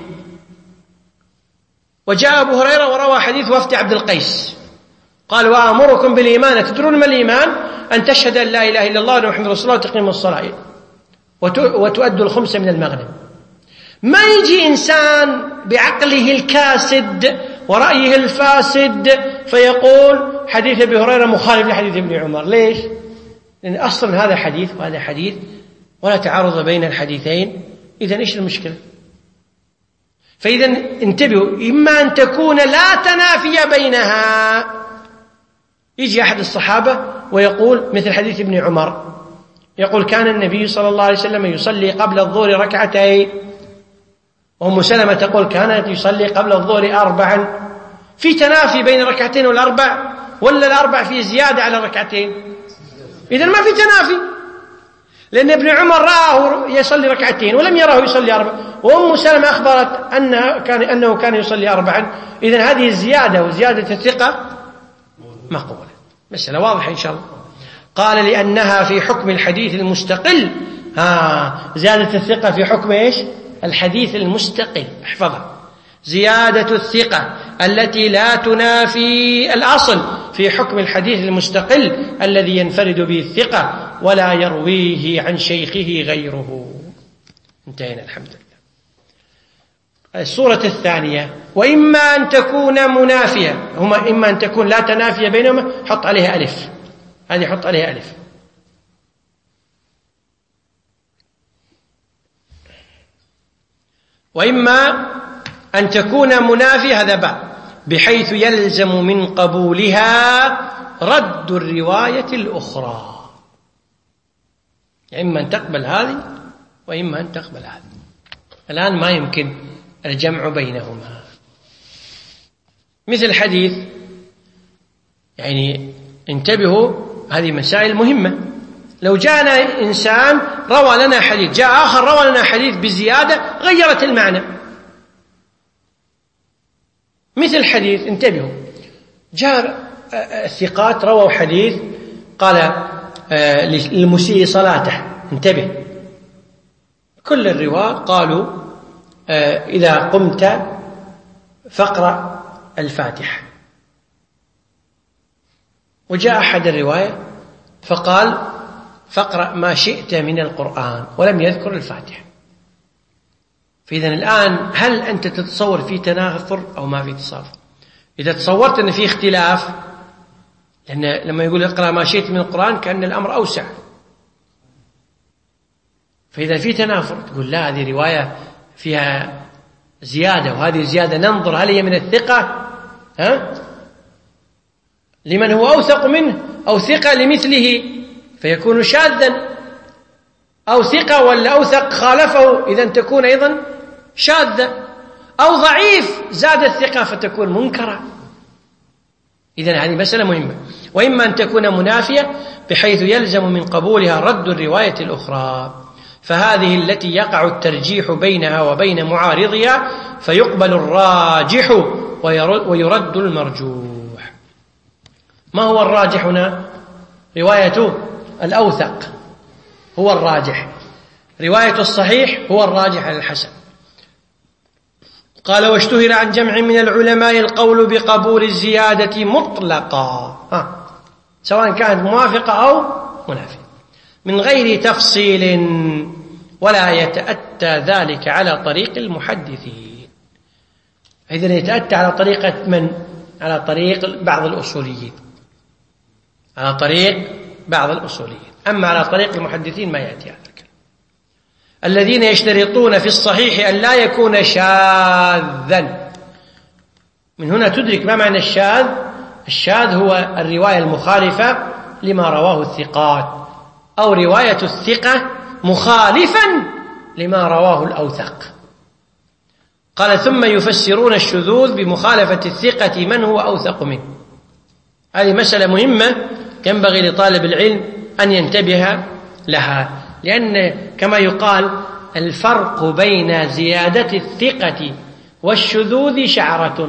وجاء أبو هريرة وروى حديث وفد عبد القيس قال وأمركم بالإيمان، تدرون ما الإيمان؟ أن تشهد أن لا إله إلا الله وأن محمد رسول الله وتقيم الصلاة وتؤدوا الخمس من المغنم. ما يجي إنسان بعقله الكاسد ورأيه الفاسد فيقول حديث أبي هريرة مخالف لحديث ابن عمر. ليش؟ لأن أصلا هذا حديث وهذا حديث ولا تعارض بين الحديثين. إذن إيش المشكلة؟ فإذا انتبهوا، إما أن تكون لا تنافي بينها. يجي أحد الصحابة ويقول مثل حديث ابن عمر، يقول كان النبي صلى الله عليه وسلم يصلي قبل الظهر ركعتين، وأم سلمة تقول كانت يصلي قبل الظهر أربعا. في تنافي بين الركعتين والأربع ولا الأربع في زيادة على الركعتين؟ إذن ما في تنافي، لأن ابن عمر رآه يصلي ركعتين ولم يراه يصلي أربع، وأم سلمة أخبرت أنه كان, أنه كان يصلي أربعا. إذن هذه الزيادة وزيادة الثقة مقبولة. مسألة واضحة إن شاء الله. قال لأنها في حكم الحديث المستقل. ها زيادة الثقة في حكم إيش؟ الحديث المستقل. احفظها: زيادة الثقة التي لا تنافي الأصل في حكم الحديث المستقل الذي ينفرد به الثقة ولا يرويه عن شيخه غيره. انتهينا الحمد لله. الصورة الثانية: وإما أن تكون منافية، هما إما أن تكون لا تنافي بينهما، حط عليها ألف، هذه حط عليها ألف. وإما أن تكون منافية، هذا باء، بحيث يلزم من قبولها رد الرواية الأخرى. إما أن تقبل هذه وإما أن تقبل هذه. الآن ما يمكن الجمع بينهما. مثل حديث، يعني انتبهوا، هذه مسائل مهمة. لو جاءنا إنسان روى لنا حديث، جاء آخر روى لنا حديث بزيادة غيرت المعنى. مثل حديث، انتبهوا، جاء الثقات رووا حديث قال للمسيء صلاته، انتبه، كل الرواة قالوا إذا قمت فاقرأ الفاتحة. وجاء أحد الرواية فقال فاقرأ ما شئت من القرآن ولم يذكر الفاتحة. فإذا الآن هل أنت تتصور في تنافر أو ما في تصافر؟ إذا تصورت أن في اختلاف، لأن لما يقول اقرأ ما شئت من القرآن كأن الأمر أوسع. فإذا في تنافر تقول لا، هذه رواية فيها زيادة وهذه زيادة، ننظر هل هي من الثقة ها لمن هو أوثق منه، أو ثقة لمثله فيكون شاذا، أو ثقة ولا أوثق خالفه إذا تكون أيضا شاذة، أو ضعيف زاد الثقة فتكون منكرة. إذن هذه مسألة مهمة. وإما أن تكون منافية بحيث يلزم من قبولها رد الرواية الأخرى، فهذه التي يقع الترجيح بينها وبين معارضها، فيقبل الراجح ويرد المرجوح. ما هو الراجح هنا؟ رواية الأوثق هو الراجح، رواية الصحيح هو الراجح على الحسن. قال واشتهر عن جمع من العلماء القول بقبول الزيادة مطلقا، ها. سواء كانت موافقة أو منافية من غير تفصيل، ولا يتأتى ذلك على طريق المحدثين. إذن يتأتى على طريقة من؟ على طريق بعض الأصوليين، على طريق بعض الأصوليين. أما على طريق المحدثين ما يأتي هذا الكلام. الذين يشترطون في الصحيح أن لا يكون شاذا، من هنا تدرك ما معنى الشاذ. الشاذ هو الرواية المخالفة لما رواه الثقات، أو رواية الثقة مخالفا لما رواه الأوثق. قال ثم يفسرون الشذوذ بمخالفة الثقة من هو أوثق منه. هذه مسألة مهمة ينبغي لطالب العلم أن ينتبه لها، لأن كما يقال الفرق بين زيادة الثقة والشذوذ شعرة،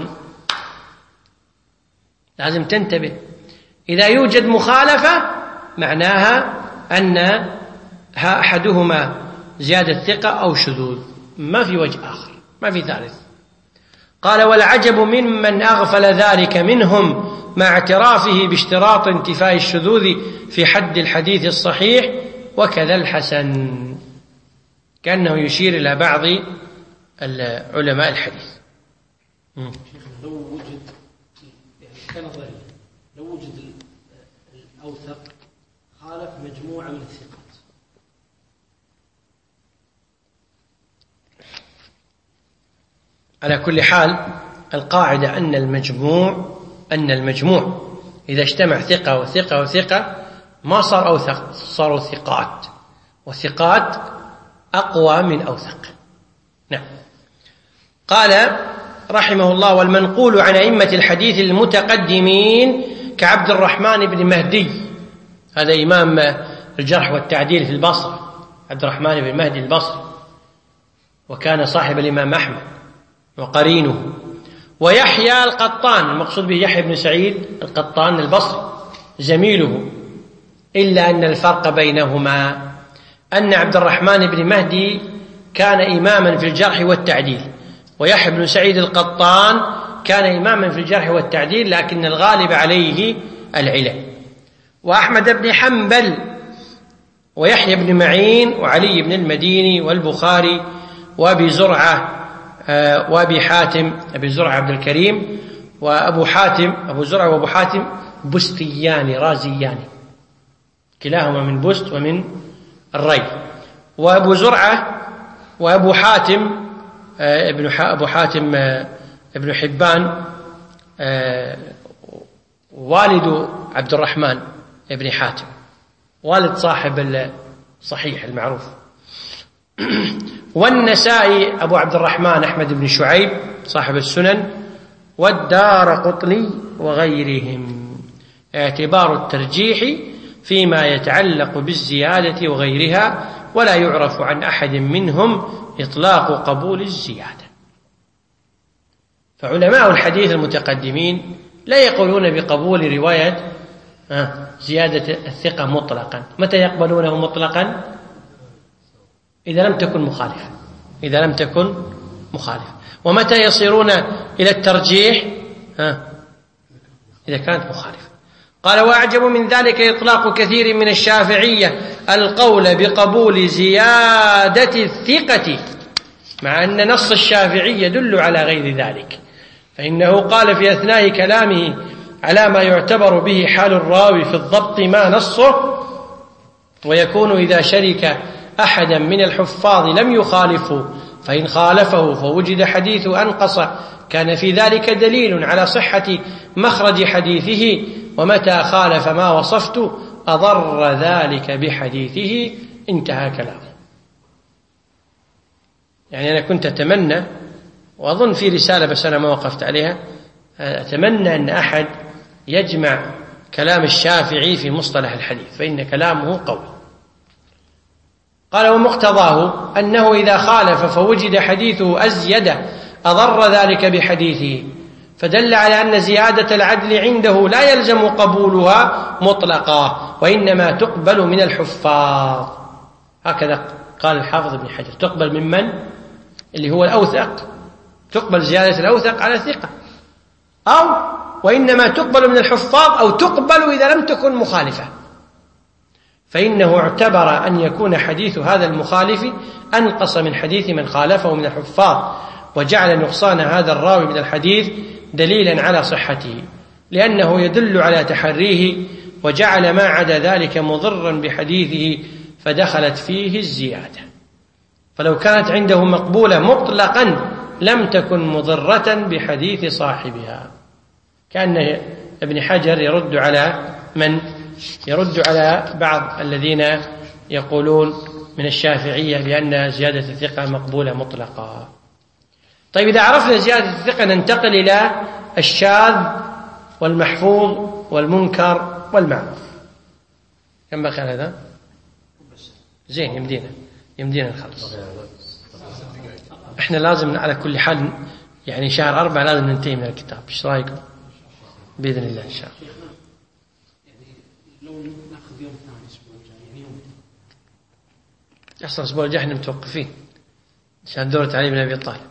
لازم تنتبه. إذا يوجد مخالفة معناها أن أحدهما زيادة ثقة أو شذوذ، ما في وجه آخر، ما في ثالث. قال والعجب ممن أغفل ذلك منهم مع اعترافه باشتراط انتفاء الشذوذ في حد الحديث الصحيح وكذا الحسن، كأنه يشير إلى بعض علماء الحديث. لو وجد يعني كان ضريبا، لو وجد الأوثق خالف مجموعة من الثقات، على كل حال القاعدة أن المجموع أن المجموع إذا اجتمع ثقة وثقة وثقة ما صار أوثق، صاروا ثقات، وثقات أقوى من أوثق. نعم. قال رحمه الله والمنقول عن أئمة الحديث المتقدمين كعبد الرحمن بن مهدي، هذا إمام الجرح والتعديل في البصرة، عبد الرحمن بن مهدي البصري، وكان صاحب الإمام أحمد وقرينه. ويحيى القطان، المقصود به يحيى بن سعيد القطان البصري زميله، إلا أن الفرق بينهما أن عبد الرحمن بن مهدي كان إماما في الجرح والتعديل، ويحيى بن سعيد القطان كان إماما في الجرح والتعديل لكن الغالب عليه العلل. وأحمد بن حنبل ويحيى بن معين وعلي بن المديني والبخاري وأبي زرعة وأبي حاتم، أبي زرعة عبد الكريم، وأبو حاتم أبو زرعة وأبو حاتم بستيان رازيان، كلاهما من بست ومن الري. وأبو زرعة وأبو حاتم ابن أبو حاتم ابن حبان والد عبد الرحمن ابن حاتم، والد صاحب الصحيح المعروف. والنسائي أبو عبد الرحمن أحمد بن شعيب صاحب السنن، والدارقطني وغيرهم. اعتبار الترجيح فيما يتعلق بالزيادة وغيرها، ولا يعرف عن أحد منهم إطلاق قبول الزيادة. فعلماء الحديث المتقدمين لا يقولون بقبول رواية زيادة الثقة مطلقا. متى يقبلونه مطلقا؟ إذا لم تكن مخالفة، إذا لم تكن مخالفة. ومتى يصيرون إلى الترجيح؟ ها إذا كانت مخالفة. قال وأعجب من ذلك إطلاق كثير من الشافعية القول بقبول زيادة الثقة، مع أن نص الشافعي يدل على غير ذلك، فإنه قال في أثناء كلامه على ما يعتبر به حال الراوي في الضبط ما نصه، ويكون إذا شرك أحدا من الحفاظ لم يخالفه، فإن خالفه فوجد حديث أنقص كان في ذلك دليل على صحة مخرج حديثه، ومتى خالف ما وصفت أضر ذلك بحديثه. انتهى كلامه. يعني أنا كنت أتمنى، وأظن في رسالة بس أنا ما وقفت عليها، أتمنى أن أحد يجمع كلام الشافعي في مصطلح الحديث، فإن كلامه قوي. قال ومقتضاه أنه إذا خالف فوجد حديثه أزيد أضر ذلك بحديثه، فدل على أن زيادة العدل عنده لا يلزم قبولها مطلقا، وإنما تقبل من الحفاظ. هكذا قال الحافظ ابن حجر، تقبل ممن؟ اللي هو الأوثق، تقبل زيادة الأوثق على الثقة، أو وإنما تقبل من الحفاظ، أو تقبل إذا لم تكن مخالفة، فإنه اعتبر أن يكون حديث هذا المخالف أنقص من حديث من خالفه من الحفاظ، وجعل نقصان هذا الراوي من الحديث دليلا على صحته، لأنه يدل على تحريه، وجعل ما عدا ذلك مضرا بحديثه فدخلت فيه الزيادة. فلو كانت عنده مقبولة مطلقا لم تكن مضرة بحديث صاحبها. كأن ابن حجر يرد على من؟ يرد على بعض الذين يقولون من الشافعية بأن زيادة الثقة مقبولة مطلقة. طيب إذا عرفنا زيادة الثقة ننتقل إلى الشاذ والمحفوظ والمنكر والمعروف. كم بقي هذا؟ زين، يمدينا يمدينا نخلص. احنا لازم على كل حال يعني شهر أربعة لازم ننتهي من الكتاب. ايش رايكم؟ بإذن الله إن شاء الله. يعني لو ناخذ يوم ثاني الأسبوع الجاي، يعني يوم أصلا الأسبوع الجاي احنا متوقفين عشان دورة علي بن أبي طالب.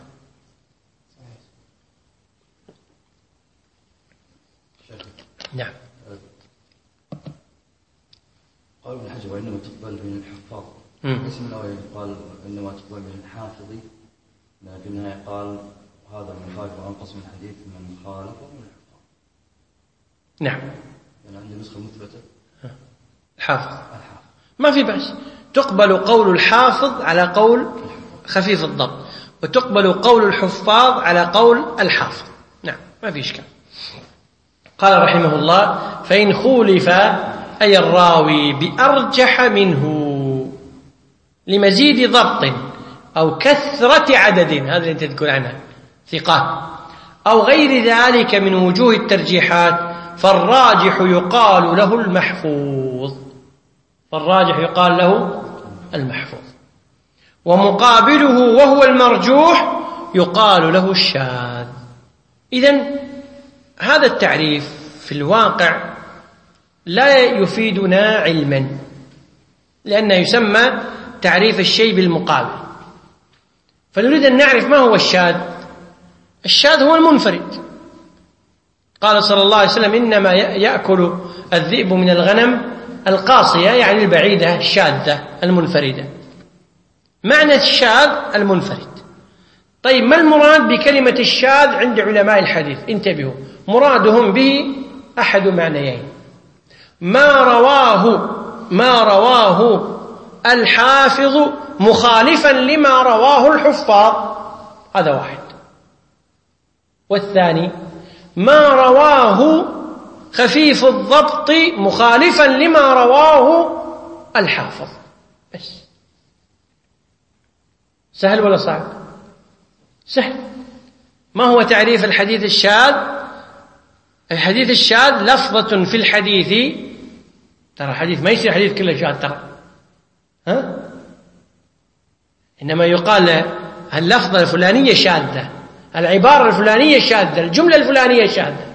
نعم. قال ابن حجر وإنما تقبل من الحفاظ، ليس من الأول قال إنما تقبل من الحافظ، لكنها قال هذا من خالف وأنقص من حديث من خالف ومن الحفاظ. نعم. يعني عندي نسخة مثبتة الحافظ. ما في بأس، تقبل قول الحافظ على قول خفيف الضبط، وتقبل قول الحفاظ على قول الحافظ. نعم، ما في إشكال. قال رحمه الله: فإن خولف أي الراوي بأرجح منه لمزيد ضبط أو كثرة عدد، هذا اللي أنت تقول عنها ثقات، أو غير ذلك من وجوه الترجيحات، فالراجح يقال له المحفوظ. فالراجح يقال له المحفوظ، ومقابله وهو المرجوح يقال له الشاذ. إذن هذا التعريف في الواقع لا يفيدنا علما، لأنه يسمى تعريف الشيء بالمقابل. فنريد أن نعرف ما هو الشاذ. الشاذ هو المنفرد. قال صلى الله عليه وسلم: إنما يأكل الذئب من الغنم القاصية، يعني البعيدة الشاذة المنفردة. معنى الشاذ المنفرد. طيب ما المراد بكلمة الشاذ عند علماء الحديث؟ انتبهوا، مرادهم به أحد معنيين: ما رواه ما رواه الحافظ مخالفا لما رواه الحفاظ، هذا واحد. والثاني ما رواه خفيف الضبط مخالفا لما رواه الحافظ. بس. سهل ولا صعب؟ سهل. ما هو تعريف الحديث الشاذ؟ الحديث الشاذ لفظة في الحديث، ترى الحديث ما يصير حديث كله شاذ ترى، ها؟ إنما يقال اللفظة الفلانية شاذة، العبارة الفلانية شاذة، الجملة الفلانية شاذة،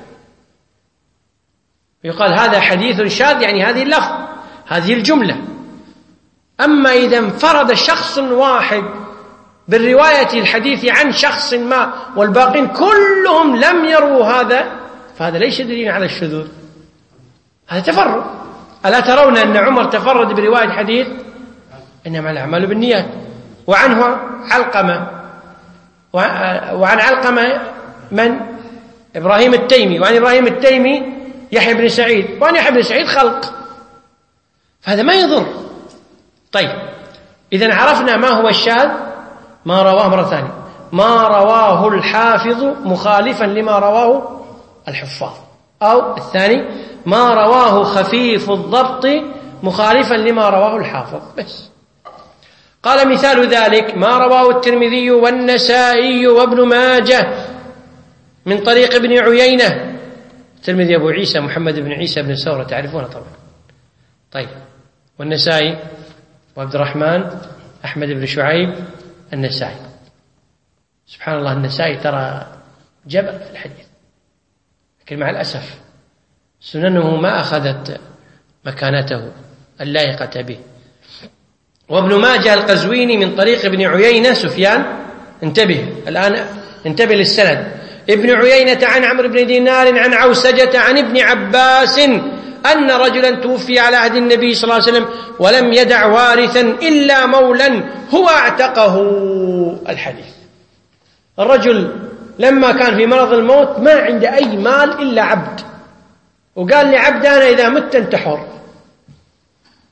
يقال هذا حديث شاذ، يعني هذه اللفظ، هذه الجملة. أما إذا انفرد شخص واحد بالرواية الحديث عن شخص ما والباقين كلهم لم يروا هذا، فهذا ليس دليل على الشذوذ، هذا تفرد. ألا ترون أن عمر تفرد برواية حديث إنما الأعمال بالنيات، وعنه علقمة، وعن علقمة من؟ إبراهيم التيمي، وعن إبراهيم التيمي يحيى بن سعيد، وعن يحيى بن سعيد خلق، فهذا ما يضر. طيب إذن عرفنا ما هو الشاذ، ما رواه مرة ثانية ما رواه الحافظ مخالفا لما رواه الحفاظ، أو الثاني ما رواه خفيف الضبط مخالفا لما رواه الحافظ. بس. قال مثال ذلك ما رواه الترمذي والنسائي وابن ماجه من طريق ابن عيينة. الترمذي أبو عيسى محمد بن عيسى بن ثورة، تعرفونه طبعا. طيب، والنسائي وعبد الرحمن أحمد بن شعيب النسائي. سبحان الله، النسائي ترى جبل في الحديث، لكن مع الأسف سننه ما أخذت مكانته اللائقة به. وابن ماجه القزويني من طريق ابن عيينة سفيان، انتبه الآن، انتبه للسند. ابن عيينة عن عمرو بن دينار عن عوسجة عن ابن عباس أن رجلا توفي على عهد النبي صلى الله عليه وسلم ولم يدع وارثا إلا مولا هو اعتقه. الحديث، الرجل لما كان في مرض الموت ما عنده أي مال إلا عبد، وقال لعبد أنا إذا مت أنت حر.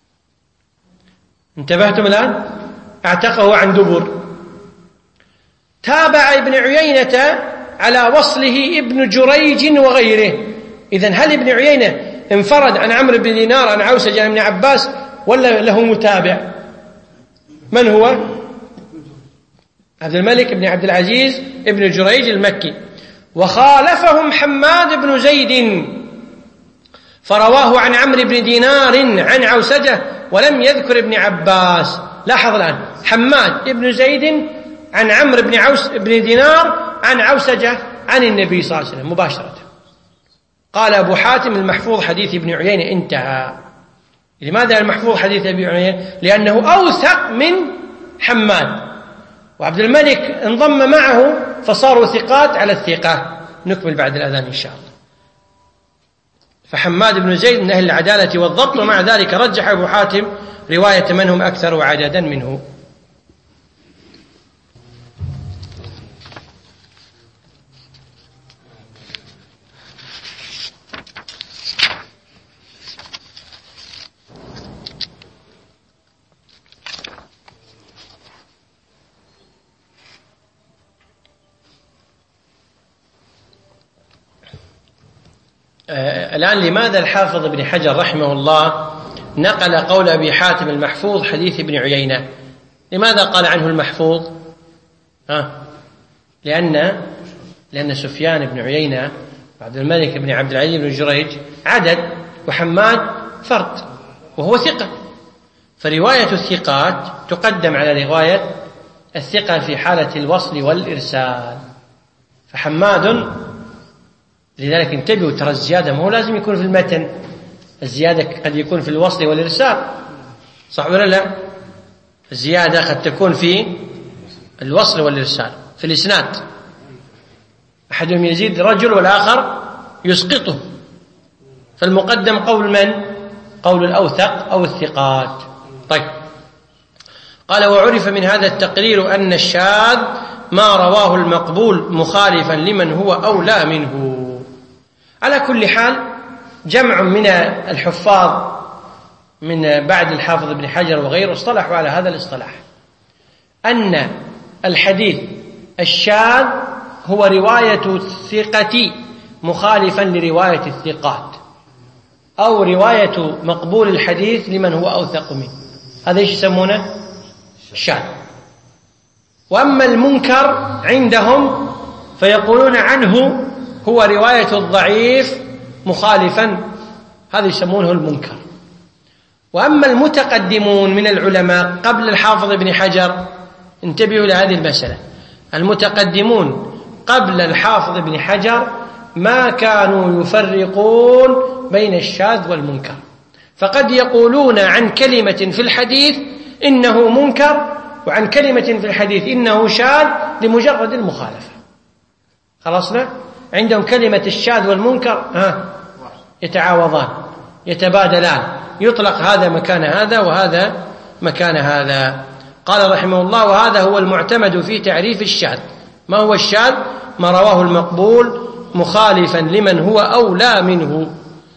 انتبهتم الآن؟ اعتقه عن دبر. تابع ابن عيينة على وصله ابن جريج وغيره. إذن هل ابن عيينة انفرد عن عمرو بن دينار عن عوسج عن ابن عباس ولا له متابع؟ من هو؟ عبد الملك بن عبد العزيز ابن جريج المكي. وخالفهم حماد بن زيد فرواه عن عمرو بن دينار عن عوسجة ولم يذكر ابن عباس. لاحظ الآن، حماد بن زيد عن عمرو بن عوس بن دينار عن عوسجة عن النبي صلى الله عليه وسلم مباشرة. قال أبو حاتم المحفوظ حديث ابن عيينة انتهى. لماذا المحفوظ حديث ابن عيينة؟ لأنه أوثق من حماد، وعبد الملك انضم معه فصاروا ثقات على الثقة. نكمل بعد الأذان إن شاء الله. فحماد بن زيد من أهل العدالة والضبط، ومع ذلك رجح أبو حاتم رواية من هم أكثر عددا منه. الآن لماذا الحافظ ابن حجر رحمه الله نقل قول أبي حاتم المحفوظ حديث ابن عيينة؟ لماذا قال عنه المحفوظ؟ ها؟ لأن لأن سفيان بن عيينة وعبد الملك بن عبد العزيز بن جريج عدد، وحماد فرد وهو ثقة، فرواية الثقات تقدم على رواية الثقة في حالة الوصل والإرسال. فحماد، لذلك انتبهوا، ترى الزيادة ما هو لازم يكون في المتن، الزيادة قد يكون في الوصل والإرسال، صح ولا لا؟ الزيادة قد تكون في الوصل والإرسال، في الإسناد أحدهم يزيد رجل والآخر يسقطه، فالمقدم قول من؟ قول الأوثق أو الثقات. طيب، قال وعرف من هذا التقرير أن الشاذ ما رواه المقبول مخالفا لمن هو أولى منه. على كل حال، جمع من الحفاظ من بعد الحافظ ابن حجر وغيره اصطلحوا على هذا الاصطلاح، أن الحديث الشاذ هو رواية الثقة مخالفا لرواية الثقات، أو رواية مقبول الحديث لمن هو أوثق منه، هذا ايش يسمونه؟ شاذ. وأما المنكر عندهم فيقولون عنه هو رواية الضعيف مخالفا، هذا يسمونه المنكر. وأما المتقدمون من العلماء قبل الحافظ ابن حجر، انتبهوا لهذه المسألة، المتقدمون قبل الحافظ ابن حجر ما كانوا يفرقون بين الشاذ والمنكر، فقد يقولون عن كلمة في الحديث إنه منكر، وعن كلمة في الحديث إنه شاذ لمجرد المخالفة. خلصنا؟ عندهم كلمة الشاذ والمنكر ها يتعاوضان يتبادلان، يطلق هذا مكان هذا وهذا مكان هذا. قال رحمه الله وهذا هو المعتمد في تعريف الشاذ. ما هو الشاذ؟ ما رواه المقبول مخالفا لمن هو أولى منه.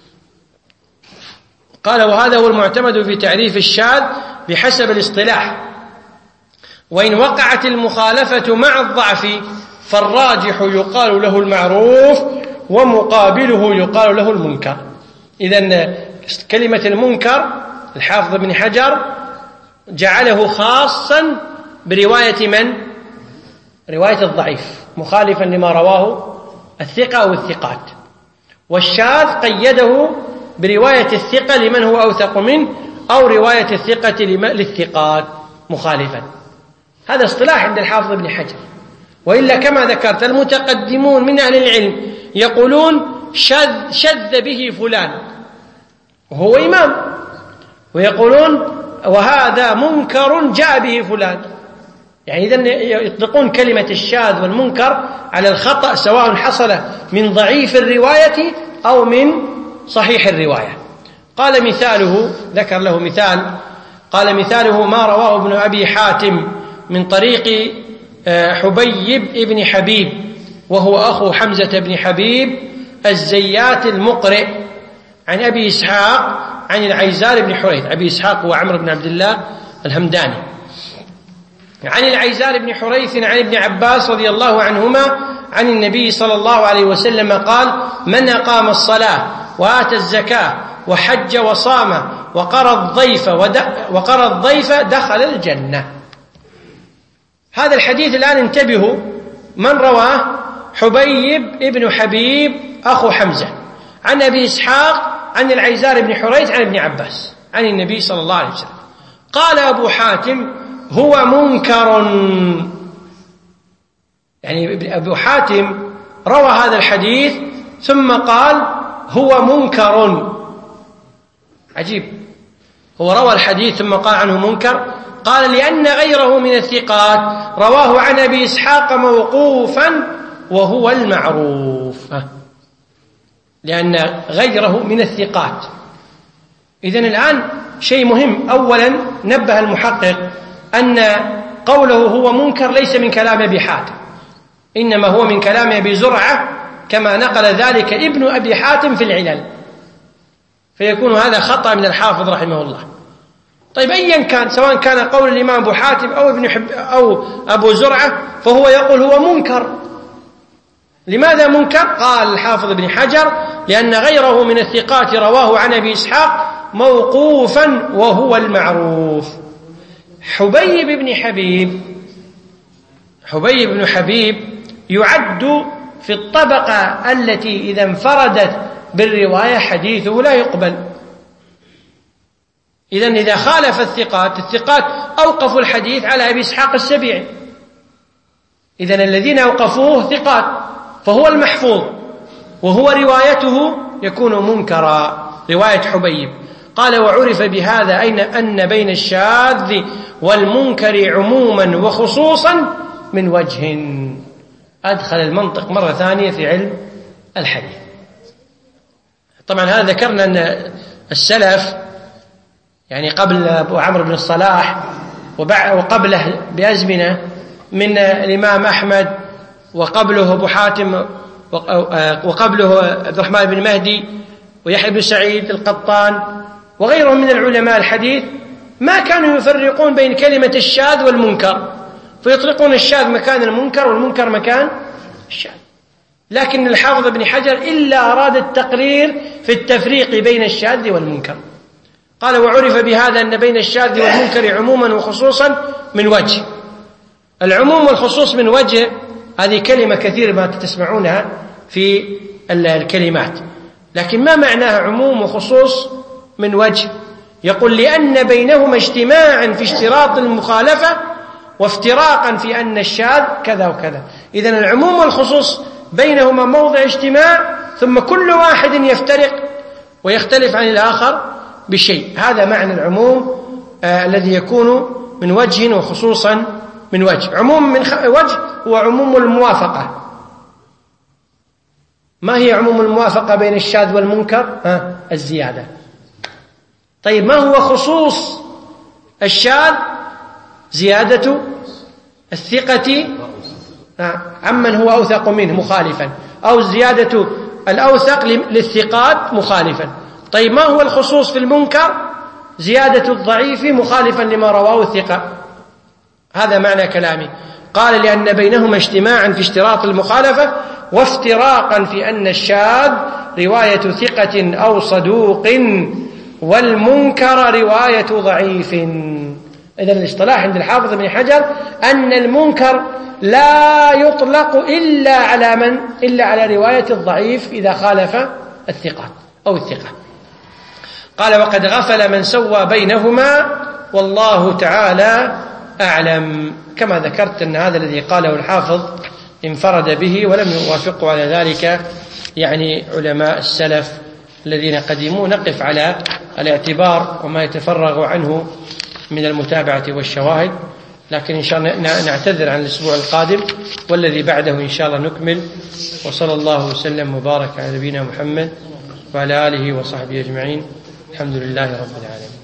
قال وهذا هو المعتمد في تعريف الشاذ بحسب الاصطلاح، وإن وقعت المخالفة مع الضعف فالراجح يقال له المعروف ومقابله يقال له المنكر. إذن كلمة المنكر الحافظ ابن حجر جعله خاصا برواية من؟ رواية الضعيف مخالفا لما رواه الثقة أو الثقات، والشاذ قيده برواية الثقة لمن هو أوثق منه، أو رواية الثقة للثقات مخالفا. هذا اصطلاح عند الحافظ ابن حجر. وإلا كما ذكرت المتقدمون من أهل العلم يقولون شذ, شذ به فلان وهو إمام، ويقولون وهذا منكر جاء به فلان. يعني إذن يطلقون كلمة الشاذ والمنكر على الخطأ سواء حصل من ضعيف الرواية أو من صحيح الرواية. قال مثاله، ذكر له مثال، قال مثاله ما رواه ابن أبي حاتم من طريق حبيب ابن حبيب وهو أخو حمزة بن حبيب الزيات المقرئ عن أبي إسحاق عن العيزار بن حريث. أبي إسحاق هو عمرو بن عبد الله الهمداني عن العيزار بن حريث عن ابن عباس رضي الله عنهما عن النبي صلى الله عليه وسلم قال: من أقام الصلاة وآتى الزكاة وحج وصام وقرى الضيف وقرى الضيف دخل الجنة. هذا الحديث الآن انتبهوا من رواه: حبيب ابن حبيب أخو حمزة عن أبي إسحاق عن العيزار بن حريث عن ابن عباس عن النبي صلى الله عليه وسلم. قال أبو حاتم: هو منكر. يعني أبو حاتم روى هذا الحديث ثم قال: هو منكر. عجيب، هو روى الحديث ثم قال عنه منكر. قال: لأن غيره من الثقات رواه عن أبي إسحاق موقوفا وهو المعروف. لأن غيره من الثقات. إذن الآن شيء مهم. أولا نبه المحقق أن قوله هو منكر ليس من كلام أبي حاتم، إنما هو من كلام أبي زرعة كما نقل ذلك ابن أبي حاتم في العلل، فيكون هذا خطأ من الحافظ رحمه الله. طيب أيا كان، سواء كان قول الإمام أبو حاتم أو ابن حب أو أبو زرعة، فهو يقول هو منكر. لماذا منكر؟ قال الحافظ ابن حجر: لأن غيره من الثقات رواه عن أبي إسحاق موقوفا وهو المعروف. حبيب بن حبيب حبيب بن حبيب يعد في الطبقة التي إذا انفردت بالرواية حديثه لا يقبل. إذن إذا خالف الثقات، الثقات أوقفوا الحديث على أبي إسحاق السبيعي، إذن الذين أوقفوه ثقات، فهو المحفوظ وهو روايته يكون منكرا، رواية حبيب. قال: وعرف بهذا أين أن بين الشاذ والمنكر عموما وخصوصا من وجه. أدخل المنطق مرة ثانية في علم الحديث. طبعا هذا ذكرنا أن السلف يعني قبل أبو عمرو بن الصلاح وقبله بأزمنة من الإمام أحمد، وقبله أبو حاتم، وقبله عبد الرحمن بن مهدي ويحيى بن سعيد القطان وغيرهم من العلماء الحديث، ما كانوا يفرقون بين كلمة الشاذ والمنكر، فيطلقون الشاذ مكان المنكر والمنكر مكان الشاذ. لكن الحافظ ابن حجر إلا أراد التقرير في التفريق بين الشاذ والمنكر. قال: وعرف بهذا أن بين الشاذ والمنكر عموما وخصوصا من وجه. العموم والخصوص من وجه هذه كلمة كثير ما تسمعونها في الكلمات، لكن ما معناها عموم وخصوص من وجه؟ يقول: لأن بينهما اجتماعا في اشتراط المخالفة وافتراقا في أن الشاذ كذا وكذا. إذن العموم والخصوص بينهما موضع اجتماع، ثم كل واحد يفترق ويختلف عن الآخر بشيء. هذا معنى العموم آه الذي يكون من وجه وخصوصا من وجه. عموم من وجه هو عموم الموافقة. ما هي عموم الموافقة بين الشاذ والمنكر؟ ها؟ الزيادة. طيب ما هو خصوص الشاذ؟ زيادة الثقة عمن هو أوثق منه مخالفا، أو زيادة الأوثق للثقات مخالفا. طيب ما هو الخصوص في المنكر؟ زيادة الضعيف مخالفا لما رواه الثقة. هذا معنى كلامي. قال: لأن بينهما اجتماعا في اشتراط المخالفة وافتراقا في أن الشاذ رواية ثقة أو صدوق والمنكر رواية ضعيف. إذن الاصطلاح عند الحافظ بن حجر أن المنكر لا يطلق إلا على من؟ إلا على رواية الضعيف إذا خالف الثقات أو الثقة. قال: وقد غفل من سوى بينهما والله تعالى أعلم. كما ذكرت أن هذا الذي قاله الحافظ انفرد به ولم يوافقوا على ذلك يعني علماء السلف الذين قدموا. نقف على الاعتبار وما يتفرغ عنه من المتابعة والشواهد، لكن إن شاء الله نعتذر عن الأسبوع القادم والذي بعده إن شاء الله نكمل. وصلى الله وسلم وبارك على نبينا محمد وعلى آله وصحبه أجمعين. الحمد لله رب العالمين.